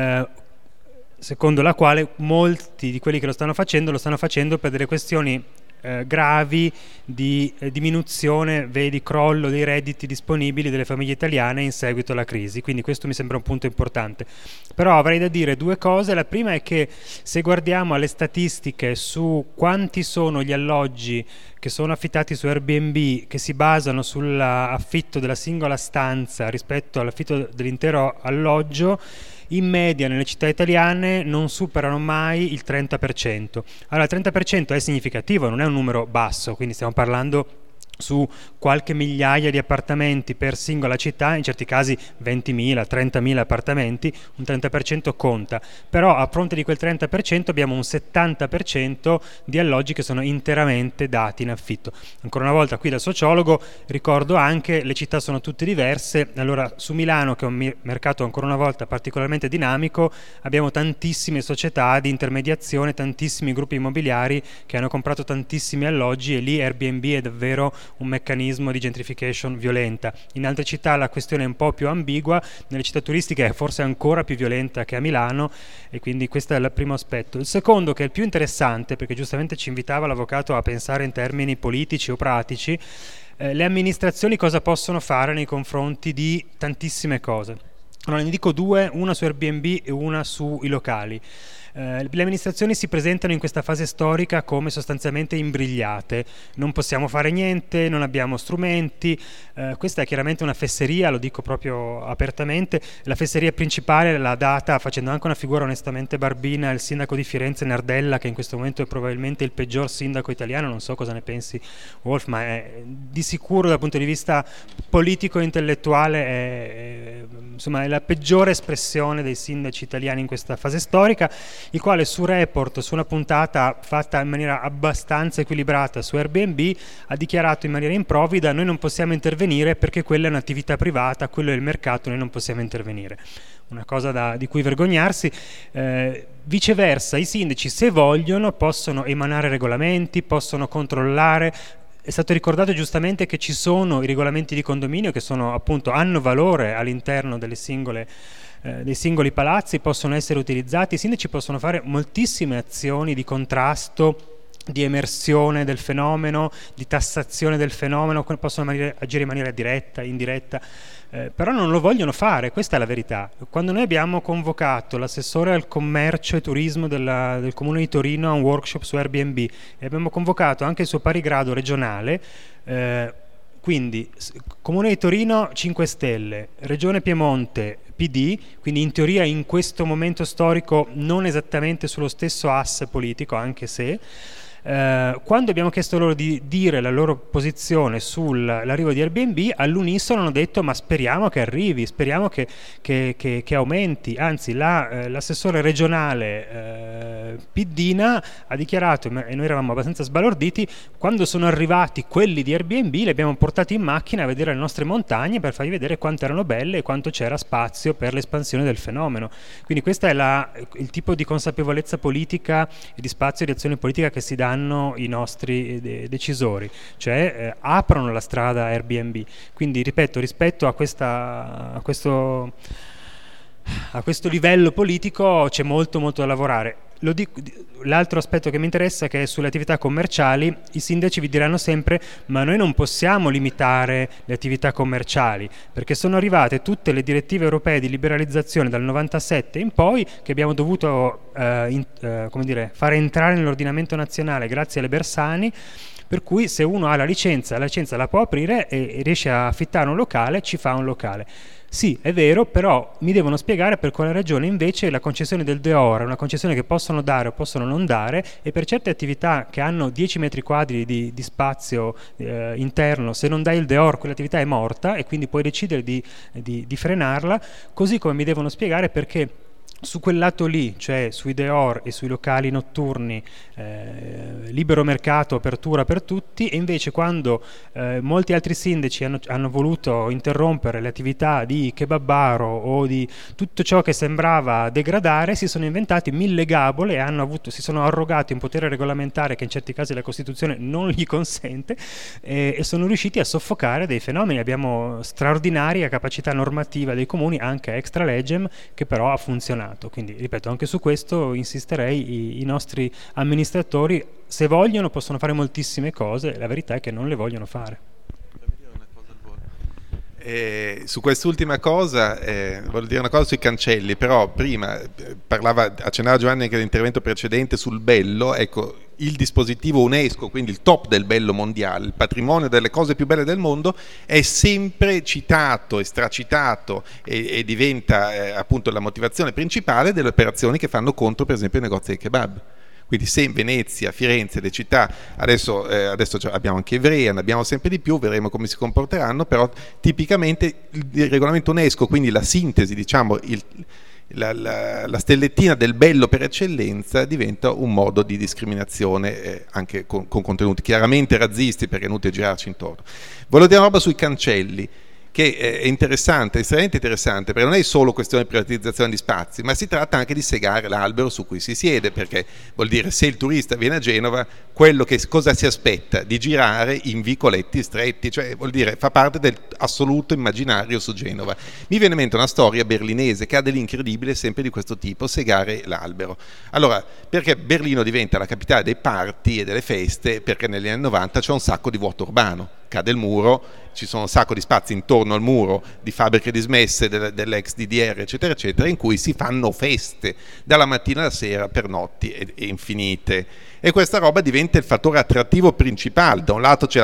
secondo la quale molti di quelli che lo stanno facendo per delle questioni gravi di diminuzione, vedi crollo dei redditi disponibili delle famiglie italiane in seguito alla crisi. Quindi questo mi sembra un punto importante. Però avrei da dire due cose. La prima è che se guardiamo alle statistiche su quanti sono gli alloggi che sono affittati su Airbnb che si basano sull'affitto della singola stanza rispetto all'affitto dell'intero alloggio, in media nelle città italiane non superano mai il 30%. Allora il 30% è significativo, non è un numero basso, quindi stiamo parlando su qualche migliaia di appartamenti per singola città, in certi casi 20.000, 30.000 appartamenti, un 30% conta, però a fronte di quel 30% abbiamo un 70% di alloggi che sono interamente dati in affitto. Ancora una volta qui da sociologo ricordo anche le città sono tutte diverse. Allora su Milano, che è un mercato ancora una volta particolarmente dinamico, abbiamo tantissime società di intermediazione, tantissimi gruppi immobiliari che hanno comprato tantissimi alloggi, e lì Airbnb è davvero un meccanismo di gentrification violenta. In altre città la questione è un po' più ambigua, nelle città turistiche è forse ancora più violenta che a Milano, e quindi questo è il primo aspetto. Il secondo, che è il più interessante, perché giustamente ci invitava l'avvocato a pensare in termini politici o pratici, le amministrazioni cosa possono fare nei confronti di tantissime cose. Allora ne dico due, una su Airbnb e una sui locali. Le amministrazioni si presentano in questa fase storica come sostanzialmente imbrigliate, non possiamo fare niente, non abbiamo strumenti. Questa è chiaramente una fesseria, lo dico proprio apertamente. La fesseria principale l'ha data, facendo anche una figura onestamente barbina, il sindaco di Firenze Nardella, che in questo momento è probabilmente il peggior sindaco italiano. Non so cosa ne pensi Wolf, ma è di sicuro dal punto di vista politico e intellettuale insomma, è la peggiore espressione dei sindaci italiani in questa fase storica, il quale su Report, su una puntata fatta in maniera abbastanza equilibrata su Airbnb, ha dichiarato in maniera improvvida: noi non possiamo intervenire perché quella è un'attività privata, quello è il mercato, noi non possiamo intervenire. Una cosa di cui vergognarsi. Viceversa, i sindaci, se vogliono, possono emanare regolamenti, possono controllare. È stato ricordato giustamente che ci sono i regolamenti di condominio che sono, appunto, hanno valore all'interno dei singoli palazzi, possono essere utilizzati. I sindaci possono fare moltissime azioni di contrasto, di emersione del fenomeno, di tassazione del fenomeno, possono agire in maniera diretta, indiretta, però non lo vogliono fare, questa è la verità. Quando noi abbiamo convocato l'assessore al commercio e turismo del Comune di Torino a un workshop su Airbnb, e abbiamo convocato anche il suo pari grado regionale, quindi Comune di Torino 5 Stelle, Regione Piemonte PD, quindi in teoria in questo momento storico non esattamente sullo stesso asse politico, anche se Quando abbiamo chiesto loro di dire la loro posizione sull'arrivo di Airbnb, all'unisono hanno detto ma speriamo che arrivi, speriamo che aumenti. Anzi, l'assessore regionale Piddina ha dichiarato, e noi eravamo abbastanza sbalorditi, quando sono arrivati quelli di Airbnb li abbiamo portati in macchina a vedere le nostre montagne per fargli vedere quanto erano belle e quanto c'era spazio per l'espansione del fenomeno. Quindi questo è il tipo di consapevolezza politica e di spazio di azione politica che si danno i nostri decisori, cioè aprono la strada a Airbnb. Quindi ripeto, rispetto a questo livello politico c'è molto da lavorare. L'altro aspetto che mi interessa, che è sulle attività commerciali, i sindaci vi diranno sempre ma noi non possiamo limitare le attività commerciali perché sono arrivate tutte le direttive europee di liberalizzazione dal 97 in poi che abbiamo dovuto fare entrare nell'ordinamento nazionale grazie alle Bersani, per cui se uno ha la licenza la può aprire e riesce a affittare un locale, ci fa un locale. Sì, è vero, però mi devono spiegare per quale ragione invece la concessione del Deor è una concessione che possono dare o possono non dare, e per certe attività che hanno 10 metri quadri di spazio interno, se non dai il Deor quell'attività è morta e quindi puoi decidere di frenarla, così come mi devono spiegare perché su quel lato lì, cioè sui Deor e sui locali notturni, libero mercato, apertura per tutti, e invece quando molti altri sindaci hanno voluto interrompere le attività di kebabaro o di tutto ciò che sembrava degradare, si sono inventati 1000 gabole e si sono arrogati un potere regolamentare che in certi casi la Costituzione non gli consente, e sono riusciti a soffocare dei fenomeni. Abbiamo straordinaria capacità normativa dei comuni, anche extra legem, che però ha funzionato. Quindi ripeto, anche su questo insisterei, i nostri amministratori se vogliono possono fare moltissime cose, la verità è che non le vogliono fare. Su quest'ultima cosa voglio dire una cosa sui cancelli, però prima accennava Giovanni anche nell'intervento precedente sul bello. Ecco, il dispositivo UNESCO, quindi il top del bello mondiale, il patrimonio delle cose più belle del mondo, è sempre citato e stracitato e diventa appunto la motivazione principale delle operazioni che fanno contro per esempio i negozi di kebab. Quindi se in Venezia, Firenze, le città, adesso abbiamo anche Ivrea, ne abbiamo sempre di più, vedremo come si comporteranno, però tipicamente il regolamento UNESCO, quindi la sintesi, diciamo, la stellettina del bello per eccellenza, diventa un modo di discriminazione anche con contenuti chiaramente razzisti, perché è inutile girarci intorno. Volevo dire una roba sui cancelli, che è interessante, estremamente interessante, perché non è solo questione di privatizzazione di spazi, ma si tratta anche di segare l'albero su cui si siede, perché vuol dire, se il turista viene a Genova, cosa si aspetta? Di girare in vicoletti stretti, cioè vuol dire, fa parte dell'assoluto immaginario su Genova. Mi viene in mente una storia berlinese che ha dell'incredibile sempre di questo tipo, segare l'albero. Allora, perché Berlino diventa la capitale dei party e delle feste, perché negli anni 90 c'è un sacco di vuoto urbano, cade il muro, ci sono un sacco di spazi intorno al muro di fabbriche dismesse dell'ex DDR eccetera eccetera, in cui si fanno feste dalla mattina alla sera per notti e infinite, e questa roba diventa il fattore attrattivo principale. Da un lato c'è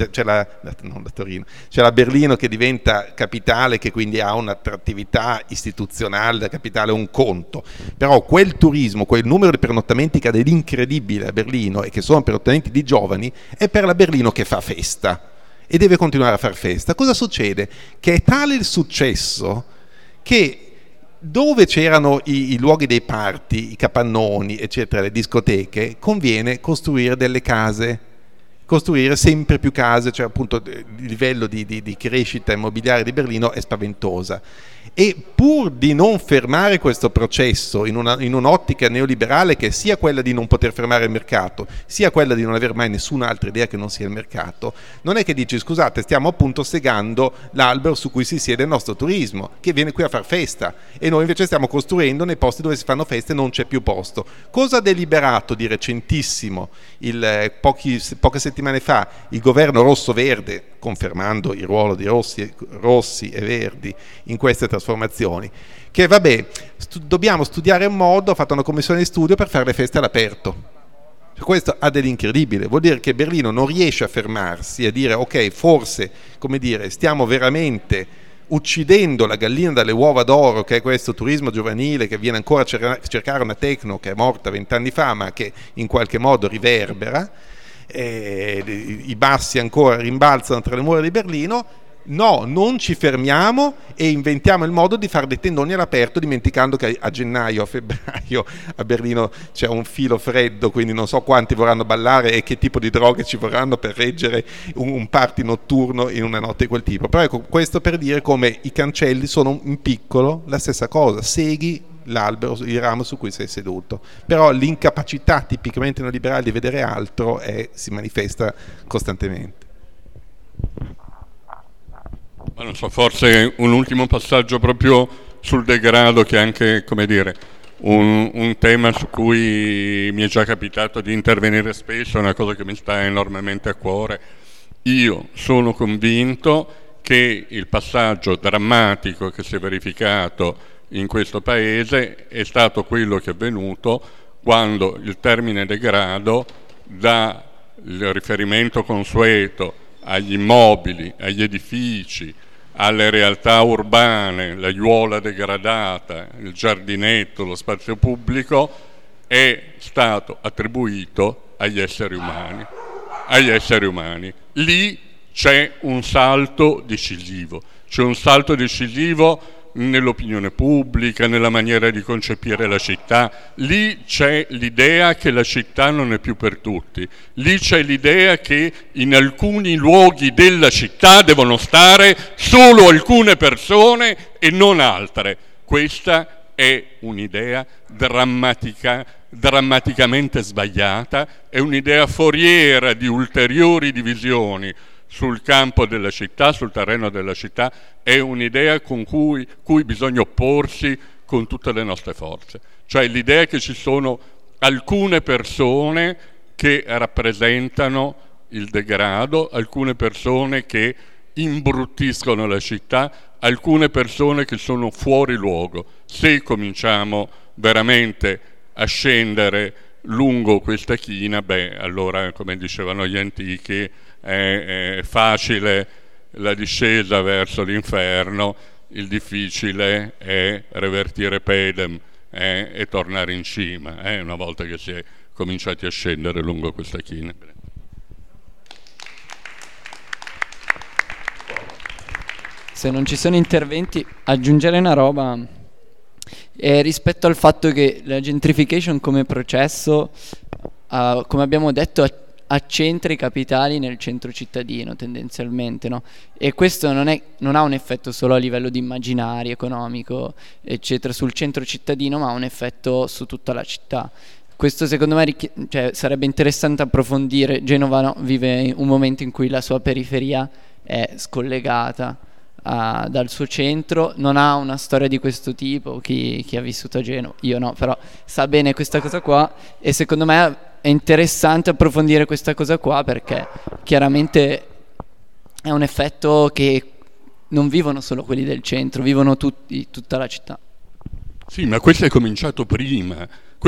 la Berlino che diventa capitale, che quindi ha un'attrattività istituzionale, la capitale è un conto, però quel turismo, quel numero di pernottamenti che ha dell'incredibile a Berlino e che sono pernottamenti di giovani, è per la Berlino che fa festa e deve continuare a far festa. Cosa succede? Che è tale il successo che dove c'erano i luoghi dei party, i capannoni, eccetera, le discoteche, conviene costruire delle case, costruire sempre più case, cioè appunto il livello di crescita immobiliare di Berlino è spaventosa. E pur di non fermare questo processo in un'ottica neoliberale, che è sia quella di non poter fermare il mercato, sia quella di non avere mai nessun'altra idea che non sia il mercato, non è che dici scusate, stiamo appunto segando l'albero su cui si siede il nostro turismo, che viene qui a far festa, e noi invece stiamo costruendo nei posti dove si fanno feste, non c'è più posto. Cosa ha deliberato di recentissimo, poche settimane fa, il governo rosso-verde, confermando il ruolo di rossi e verdi in queste trasformazioni, che vabbè, dobbiamo studiare un modo, ha fatto una commissione di studio per fare le feste all'aperto. Questo ha dell'incredibile, vuol dire che Berlino non riesce a fermarsi e a dire ok, forse, come dire, stiamo veramente uccidendo la gallina dalle uova d'oro, che è questo turismo giovanile che viene ancora a cercare una tecno che è morta 20 anni fa ma che in qualche modo riverbera, i bassi ancora rimbalzano tra le mura di Berlino. No, non ci fermiamo e inventiamo il modo di fare dei tendoni all'aperto, dimenticando che a gennaio, a febbraio a Berlino c'è un filo freddo, quindi non so quanti vorranno ballare e che tipo di droghe ci vorranno per reggere un party notturno in una notte di quel tipo. Però ecco, questo per dire come i cancelli sono in piccolo la stessa cosa, segui l'albero, il ramo su cui sei seduto, però l'incapacità tipicamente neoliberale di vedere altro si manifesta costantemente. Ma non so, forse un ultimo passaggio proprio sul degrado, che è anche, come dire, un tema su cui mi è già capitato di intervenire spesso, è una cosa che mi sta enormemente a cuore. Io sono convinto che il passaggio drammatico che si è verificato in questo paese è stato quello che è avvenuto quando il termine degrado dà il riferimento consueto agli immobili, agli edifici, alle realtà urbane, l'aiuola degradata, il giardinetto, lo spazio pubblico, è stato attribuito agli esseri umani. Agli esseri umani. Lì c'è un salto decisivo, nell'opinione pubblica, nella maniera di concepire la città. Lì c'è l'idea che la città non è più per tutti, lì c'è l'idea che in alcuni luoghi della città devono stare solo alcune persone e non altre. Questa è un'idea drammaticamente sbagliata, è un'idea foriera di ulteriori divisioni sul campo della città, sul terreno della città, è un'idea con cui bisogna opporsi con tutte le nostre forze. Cioè l'idea che ci sono alcune persone che rappresentano il degrado, alcune persone che imbruttiscono la città, alcune persone che sono fuori luogo. Se cominciamo veramente a scendere lungo questa china, allora, come dicevano gli antichi, è facile la discesa verso l'inferno, il difficile è revertire pedem e tornare in cima, una volta che si è cominciati a scendere lungo questa china. Se non ci sono interventi, aggiungere una roba rispetto al fatto che la gentrification come processo, come abbiamo detto, accentra i capitali nel centro cittadino tendenzialmente, no? E questo non ha un effetto solo a livello di immaginario, economico, eccetera, sul centro cittadino, ma ha un effetto su tutta la città. Questo secondo me sarebbe interessante approfondire. Genova vive un momento in cui la sua periferia è scollegata dal suo centro, non ha una storia di questo tipo. Chi ha vissuto a Genova, io no, però sa bene questa cosa qua, e secondo me è interessante approfondire questa cosa qua, perché chiaramente è un effetto che non vivono solo quelli del centro, vivono tutti, tutta la città. Sì, ma questo è cominciato prima,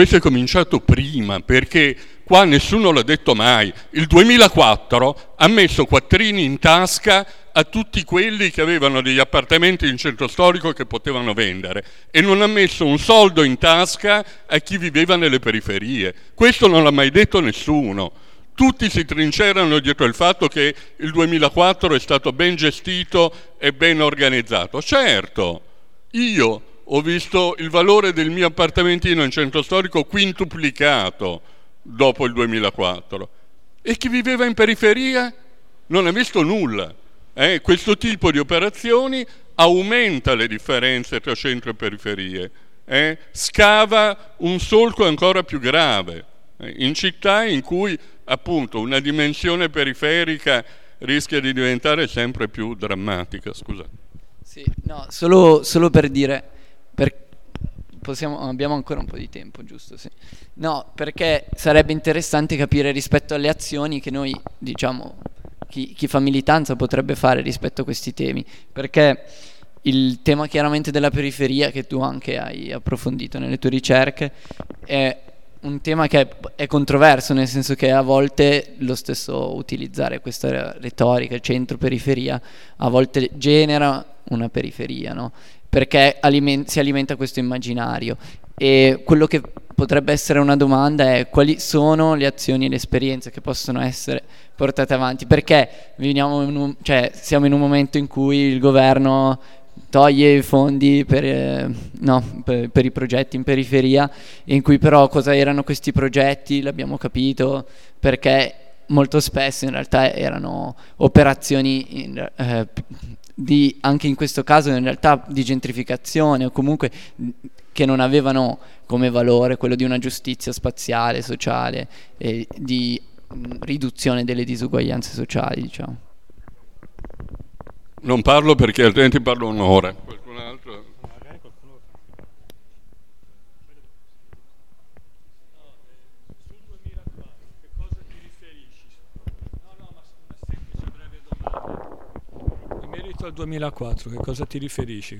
perché qua nessuno l'ha detto mai. Il 2004 ha messo quattrini in tasca a tutti quelli che avevano degli appartamenti in centro storico che potevano vendere, e non ha messo un soldo in tasca a chi viveva nelle periferie. Questo non l'ha mai detto nessuno. Tutti si trincerano dietro il fatto che il 2004 è stato ben gestito e ben organizzato. Certo, io ho visto il valore del mio appartamentino in centro storico quintuplicato dopo il 2004, e chi viveva in periferia non ha visto nulla. Questo tipo di operazioni aumenta le differenze tra centro e periferie, scava un solco ancora più grave in città in cui appunto una dimensione periferica rischia di diventare sempre più drammatica. Scusate. Sì, no, solo per dire, abbiamo ancora un po' di tempo, giusto? Sì. No, perché sarebbe interessante capire rispetto alle azioni che noi, diciamo, chi fa militanza potrebbe fare rispetto a questi temi, perché il tema chiaramente della periferia, che tu anche hai approfondito nelle tue ricerche, è un tema che è controverso, nel senso che a volte lo stesso utilizzare questa retorica centro-periferia a volte genera una periferia, no? Perché si alimenta questo immaginario. E quello che potrebbe essere una domanda è: quali sono le azioni e le esperienze che possono essere portate avanti? Perché siamo in un momento in cui il governo toglie i fondi per i progetti in periferia, in cui però cosa erano questi progetti l'abbiamo capito, perché molto spesso in realtà erano operazioni anche in questo caso in realtà di gentrificazione, o comunque che non avevano come valore quello di una giustizia spaziale, sociale e di riduzione delle disuguaglianze sociali, diciamo. Non parlo perché altrimenti parlo un'ora. Qualcun altro? Sul 2004, che cosa ti riferisci? No, ma una semplice breve domanda. In merito al 2004, che cosa ti riferisci?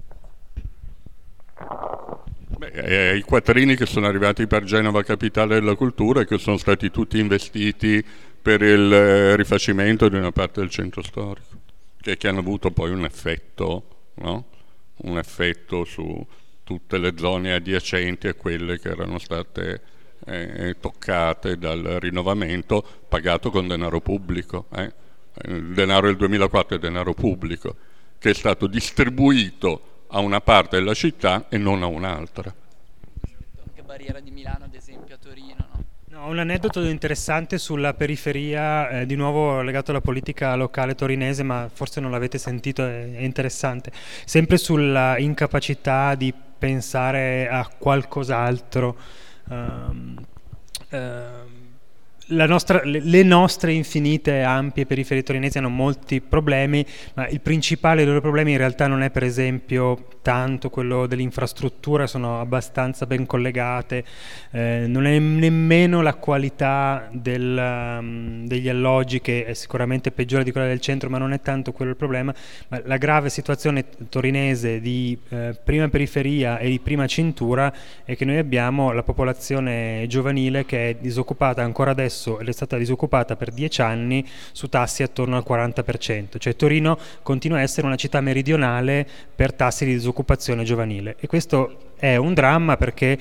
I quattrini che sono arrivati per Genova capitale della cultura e che sono stati tutti investiti per il rifacimento di una parte del centro storico, che hanno avuto poi un effetto, no? Un effetto su tutte le zone adiacenti a quelle che erano state toccate dal rinnovamento, pagato con denaro pubblico. Il denaro del 2004 è denaro pubblico, che è stato distribuito a una parte della città e non a un'altra. Anche Barriera di Milano, ad esempio, a Torino, no? No, un aneddoto interessante sulla periferia, di nuovo legato alla politica locale torinese, ma forse non l'avete sentito, è interessante. Sempre sulla incapacità di pensare a qualcos'altro. Le nostre infinite ampie periferie torinesi hanno molti problemi, ma il principale dei loro problemi in realtà non è per esempio tanto quello dell'infrastruttura, sono abbastanza ben collegate, non è nemmeno la qualità degli alloggi, che è sicuramente peggiore di quella del centro, ma non è tanto quello il problema, ma la grave situazione torinese di prima periferia e di prima cintura è che noi abbiamo la popolazione giovanile che è disoccupata ancora adesso, ed è stata disoccupata per 10 anni su tassi attorno al 40%, cioè Torino continua a essere una città meridionale per tassi di disoccupazione giovanile, e questo è un dramma perché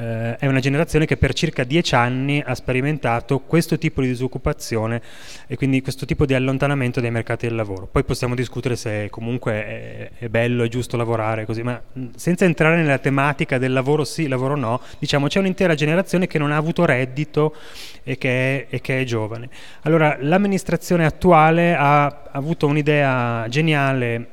è una generazione che per circa 10 anni ha sperimentato questo tipo di disoccupazione e quindi questo tipo di allontanamento dai mercati del lavoro. Poi possiamo discutere se comunque è bello e giusto lavorare così, ma senza entrare nella tematica del lavoro sì, lavoro no, diciamo c'è un'intera generazione che non ha avuto reddito e che è giovane. Allora l'amministrazione attuale ha avuto un'idea geniale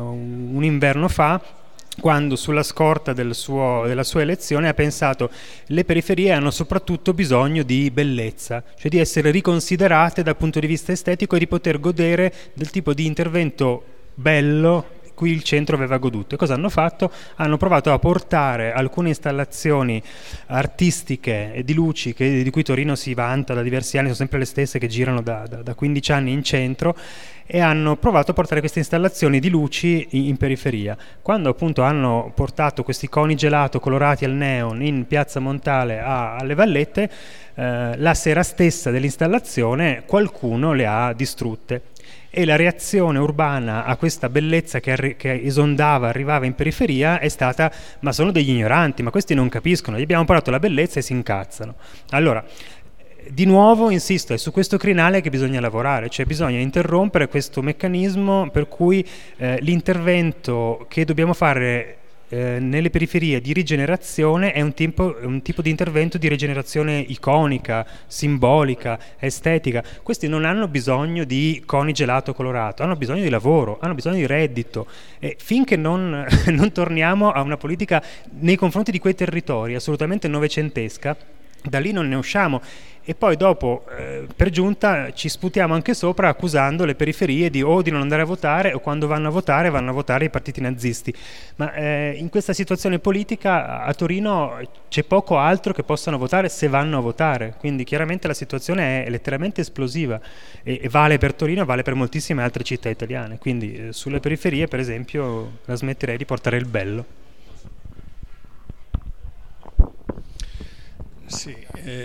un inverno fa, quando sulla scorta della sua elezione ha pensato: le periferie hanno soprattutto bisogno di bellezza, cioè di essere riconsiderate dal punto di vista estetico e di poter godere del tipo di intervento bello cui il centro aveva goduto. E cosa hanno fatto? Hanno provato a portare alcune installazioni artistiche e di luci di cui Torino si vanta da diversi anni, sono sempre le stesse che girano da 15 anni in centro, e hanno provato a portare queste installazioni di luci in periferia. Quando appunto hanno portato questi coni gelato colorati al neon in piazza Montale alle Vallette, la sera stessa dell'installazione qualcuno le ha distrutte. E la reazione urbana a questa bellezza che esondava, arrivava in periferia è stata: ma sono degli ignoranti, ma questi non capiscono, gli abbiamo parlato la bellezza e si incazzano. Allora, di nuovo insisto, è su questo crinale che bisogna lavorare, cioè bisogna interrompere questo meccanismo per cui l'intervento che dobbiamo fare nelle periferie di rigenerazione è un tipo di intervento di rigenerazione iconica, simbolica, estetica. Questi non hanno bisogno di coni gelato colorato, hanno bisogno di lavoro, hanno bisogno di reddito, e finché non torniamo a una politica nei confronti di quei territori assolutamente novecentesca, da lì non ne usciamo. E poi dopo per giunta ci sputiamo anche sopra accusando le periferie di non andare a votare, o quando vanno a votare i partiti nazisti. Ma in questa situazione politica a Torino c'è poco altro che possano votare se vanno a votare, quindi chiaramente la situazione è letteralmente esplosiva e vale per Torino, vale per moltissime altre città italiane, quindi sulle periferie per esempio la smetterei di portare il bello. Sì,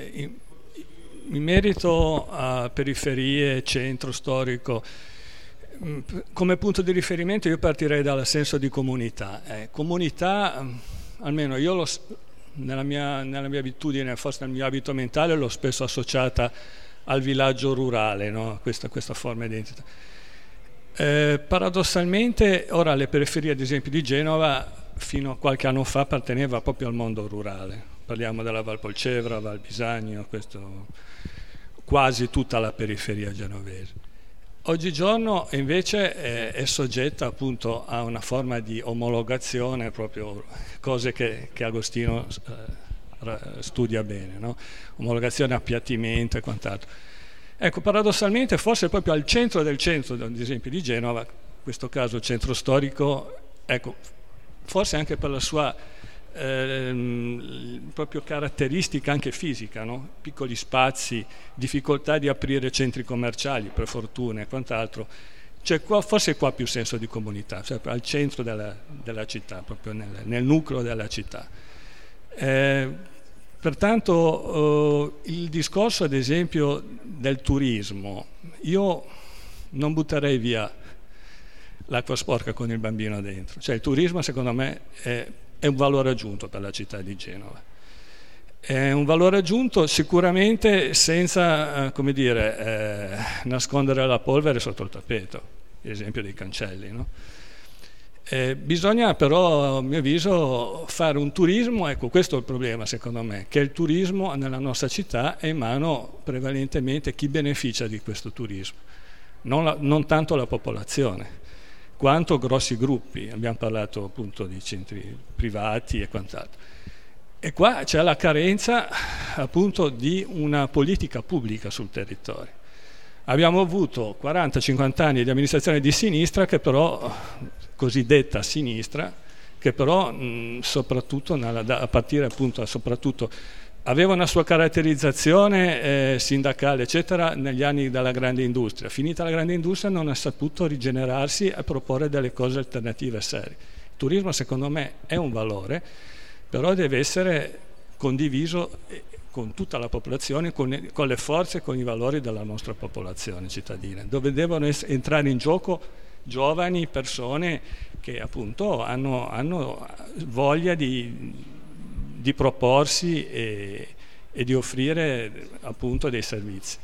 in merito a periferie, centro storico, come punto di riferimento io partirei dal senso di comunità. Comunità, almeno io nella mia abitudine, forse nel mio abito mentale, l'ho spesso associata al villaggio rurale, no? questa forma di identità. Paradossalmente ora le periferie ad esempio di Genova fino a qualche anno fa apparteneva proprio al mondo rurale, parliamo della Val Polcevera, Val Bisagno, quasi tutta la periferia genovese. Oggigiorno invece è soggetta appunto a una forma di omologazione, proprio cose che Agostino studia bene, no? Omologazione, appiattimento e quant'altro. Ecco, paradossalmente forse proprio al centro del centro, ad esempio di Genova, in questo caso il centro storico, ecco, forse anche per la sua proprio caratteristica anche fisica, no? Piccoli spazi, difficoltà di aprire centri commerciali, per fortuna e quant'altro, c'è forse qua più senso di comunità, cioè al centro della città, proprio nel nucleo della città. Pertanto il discorso ad esempio del turismo, io non butterei via l'acqua sporca con il bambino dentro, cioè il turismo secondo me è un valore aggiunto per la città di Genova. È un valore aggiunto sicuramente senza, come dire, nascondere la polvere sotto il tappeto, l'esempio dei cancelli, no? Bisogna però, a mio avviso, fare un turismo, ecco questo è il problema secondo me, che il turismo nella nostra città è in mano prevalentemente chi beneficia di questo turismo, non tanto la popolazione, quanto grossi gruppi, abbiamo parlato appunto di centri privati e quant'altro. E qua c'è la carenza appunto di una politica pubblica sul territorio. Abbiamo avuto 40-50 anni di amministrazione di sinistra, che però, cosiddetta sinistra, che però soprattutto a partire appunto soprattutto aveva una sua caratterizzazione sindacale eccetera negli anni della grande industria. Finita la grande industria non ha saputo rigenerarsi e proporre delle cose alternative serie. Il turismo secondo me è un valore, però deve essere condiviso con tutta la popolazione, con le forze e con i valori della nostra popolazione cittadina, dove devono entrare in gioco giovani, persone che appunto hanno voglia di proporsi e di offrire appunto dei servizi.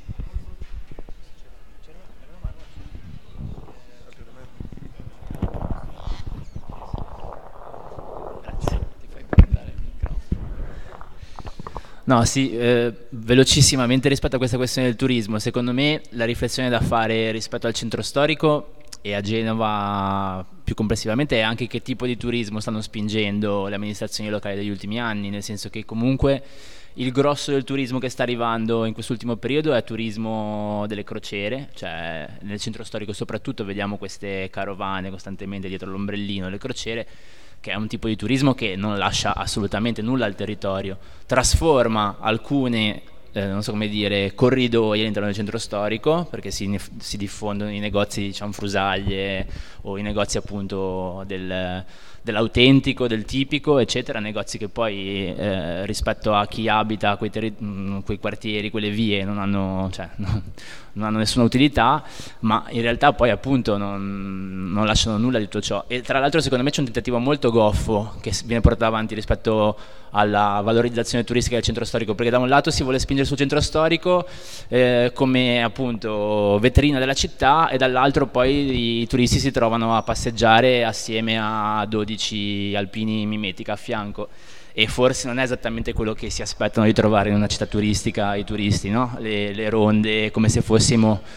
No, sì, velocissimamente rispetto a questa questione del turismo, secondo me la riflessione da fare rispetto al centro storico e a Genova più complessivamente è anche che tipo di turismo stanno spingendo le amministrazioni locali degli ultimi anni, nel senso che comunque il grosso del turismo che sta arrivando in quest'ultimo periodo è turismo delle crociere, cioè nel centro storico soprattutto vediamo queste carovane costantemente dietro l'ombrellino, le crociere, che è un tipo di turismo che non lascia assolutamente nulla al territorio, trasforma alcune non so come dire, corridoi all'interno del centro storico, perché si diffondono i negozi di cianfrusaglie o i negozi appunto dell'autentico, del tipico, eccetera, negozi che poi rispetto a chi abita quei quartieri, quelle vie non hanno nessuna utilità, ma in realtà poi appunto non lasciano nulla di tutto ciò. E tra l'altro secondo me c'è un tentativo molto goffo che viene portato avanti rispetto alla valorizzazione turistica del centro storico, perché da un lato si vuole spingere sul centro storico come appunto vetrina della città, e dall'altro poi i turisti si trovano a passeggiare assieme a 12 alpini mimetica a fianco, e forse non è esattamente quello che si aspettano di trovare in una città turistica i turisti, no? Le ronde come se fosse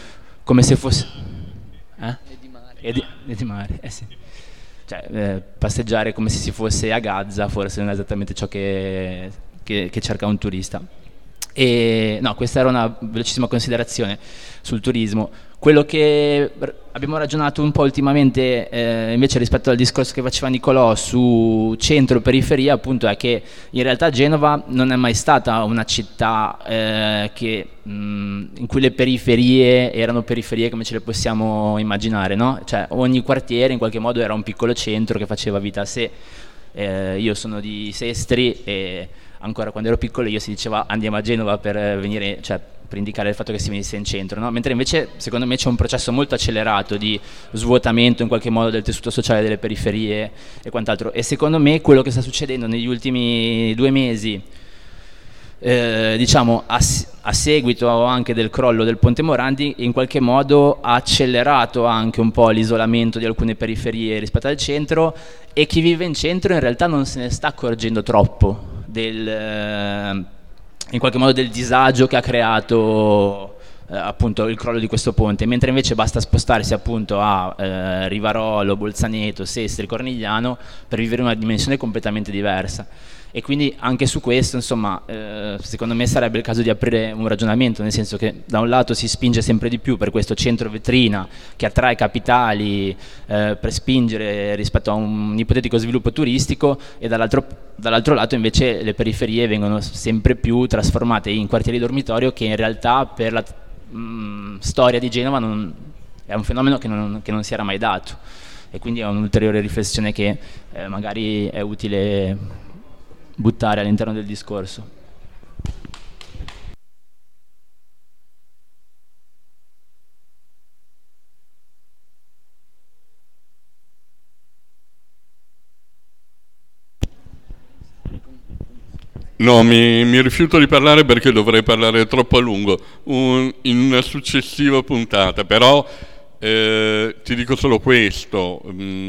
le di mare, sì. Cioè, passeggiare come se si fosse a Gaza forse non è esattamente ciò che cerca un turista. E no, questa era una velocissima considerazione sul turismo. Quello che abbiamo ragionato un po' ultimamente invece rispetto al discorso che faceva Nicolò su centro e periferia, appunto, è che in realtà Genova non è mai stata una città in cui le periferie erano periferie come ce le possiamo immaginare, no? Cioè ogni quartiere in qualche modo era un piccolo centro che faceva vita a sé. Io sono di Sestri e ancora quando ero piccolo io si diceva andiamo a Genova per venire, cioè per indicare il fatto che si venisse in centro, no? Mentre invece secondo me c'è un processo molto accelerato di svuotamento in qualche modo del tessuto sociale delle periferie e quant'altro, e secondo me quello che sta succedendo negli ultimi 2 mesi, diciamo a seguito anche del crollo del Ponte Morandi, in qualche modo ha accelerato anche un po' l'isolamento di alcune periferie rispetto al centro, e chi vive in centro in realtà non se ne sta accorgendo troppo in qualche modo del disagio che ha creato appunto il crollo di questo ponte, mentre invece basta spostarsi appunto a Rivarolo, Bolzaneto, Sestri, Cornigliano per vivere una dimensione completamente diversa. E quindi anche su questo, insomma, secondo me sarebbe il caso di aprire un ragionamento, nel senso che da un lato si spinge sempre di più per questo centro vetrina che attrae capitali per spingere rispetto a un ipotetico sviluppo turistico, e dall'altro lato invece le periferie vengono sempre più trasformate in quartieri dormitorio, che in realtà per la storia di Genova è un fenomeno che non si era mai dato, e quindi è un'ulteriore riflessione che magari è utile buttare all'interno del discorso. No, mi rifiuto di parlare perché dovrei parlare troppo a lungo in una successiva puntata, però ti dico solo questo.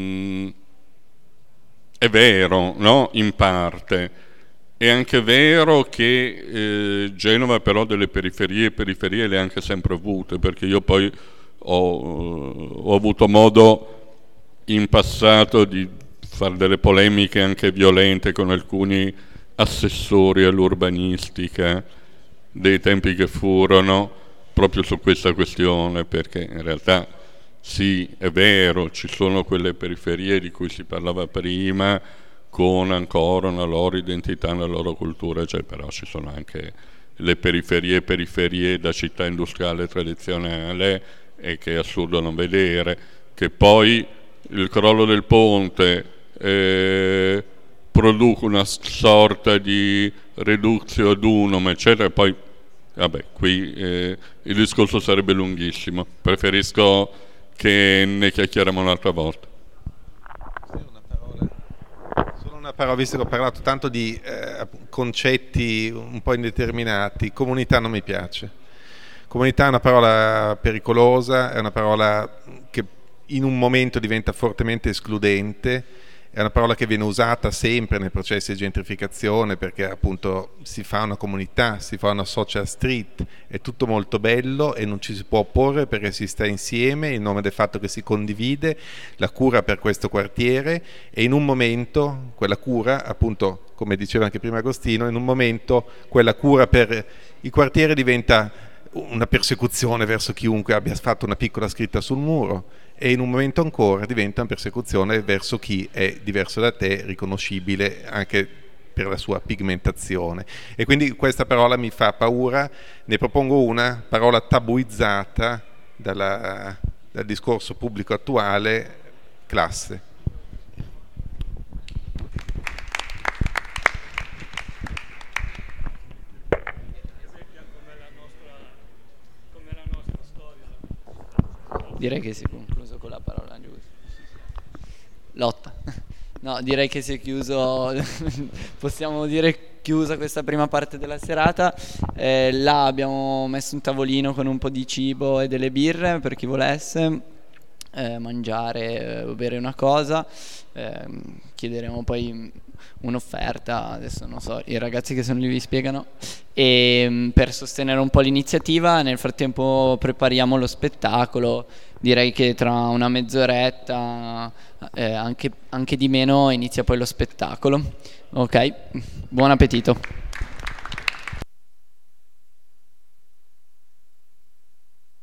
È vero, no? In parte. È anche vero che Genova però delle periferie le ha anche sempre avute, perché io poi ho avuto modo in passato di fare delle polemiche anche violente con alcuni assessori all'urbanistica dei tempi che furono, proprio su questa questione, perché in realtà sì, è vero, ci sono quelle periferie di cui si parlava prima, con ancora una loro identità, una loro cultura, cioè, però ci sono anche le periferie da città industriale tradizionale, e che è assurdo non vedere, che poi il crollo del ponte produce una sorta di reductio ad unum, eccetera, e poi, vabbè, qui il discorso sarebbe lunghissimo, preferisco che ne chiacchieriamo un'altra volta. Però visto che ho parlato tanto di concetti un po' indeterminati, comunità non mi piace. Comunità è una parola pericolosa, è una parola che in un momento diventa fortemente escludente, è una parola che viene usata sempre nei processi di gentrificazione, perché appunto si fa una comunità, si fa una social street, è tutto molto bello e non ci si può opporre perché si sta insieme in nome del fatto che si condivide la cura per questo quartiere, e in un momento quella cura, appunto come diceva anche prima Agostino, in un momento quella cura per il quartiere diventa una persecuzione verso chiunque abbia fatto una piccola scritta sul muro, e in un momento ancora diventa una persecuzione verso chi è diverso da te, riconoscibile anche per la sua pigmentazione. E quindi questa parola mi fa paura. Ne propongo una parola tabuizzata dal discorso pubblico attuale: classe. Direi che si è concluso con la parola giusta. Lotta. No, direi che si è chiuso, possiamo dire chiusa questa prima parte della serata. Là abbiamo messo un tavolino con un po' di cibo e delle birre per chi volesse mangiare o bere una cosa. Chiederemo poi un'offerta, adesso non so, i ragazzi che sono lì vi spiegano, e per sostenere un po' l'iniziativa. Nel frattempo prepariamo lo spettacolo, direi che tra una mezz'oretta, anche di meno, inizia poi lo spettacolo. Ok, buon appetito.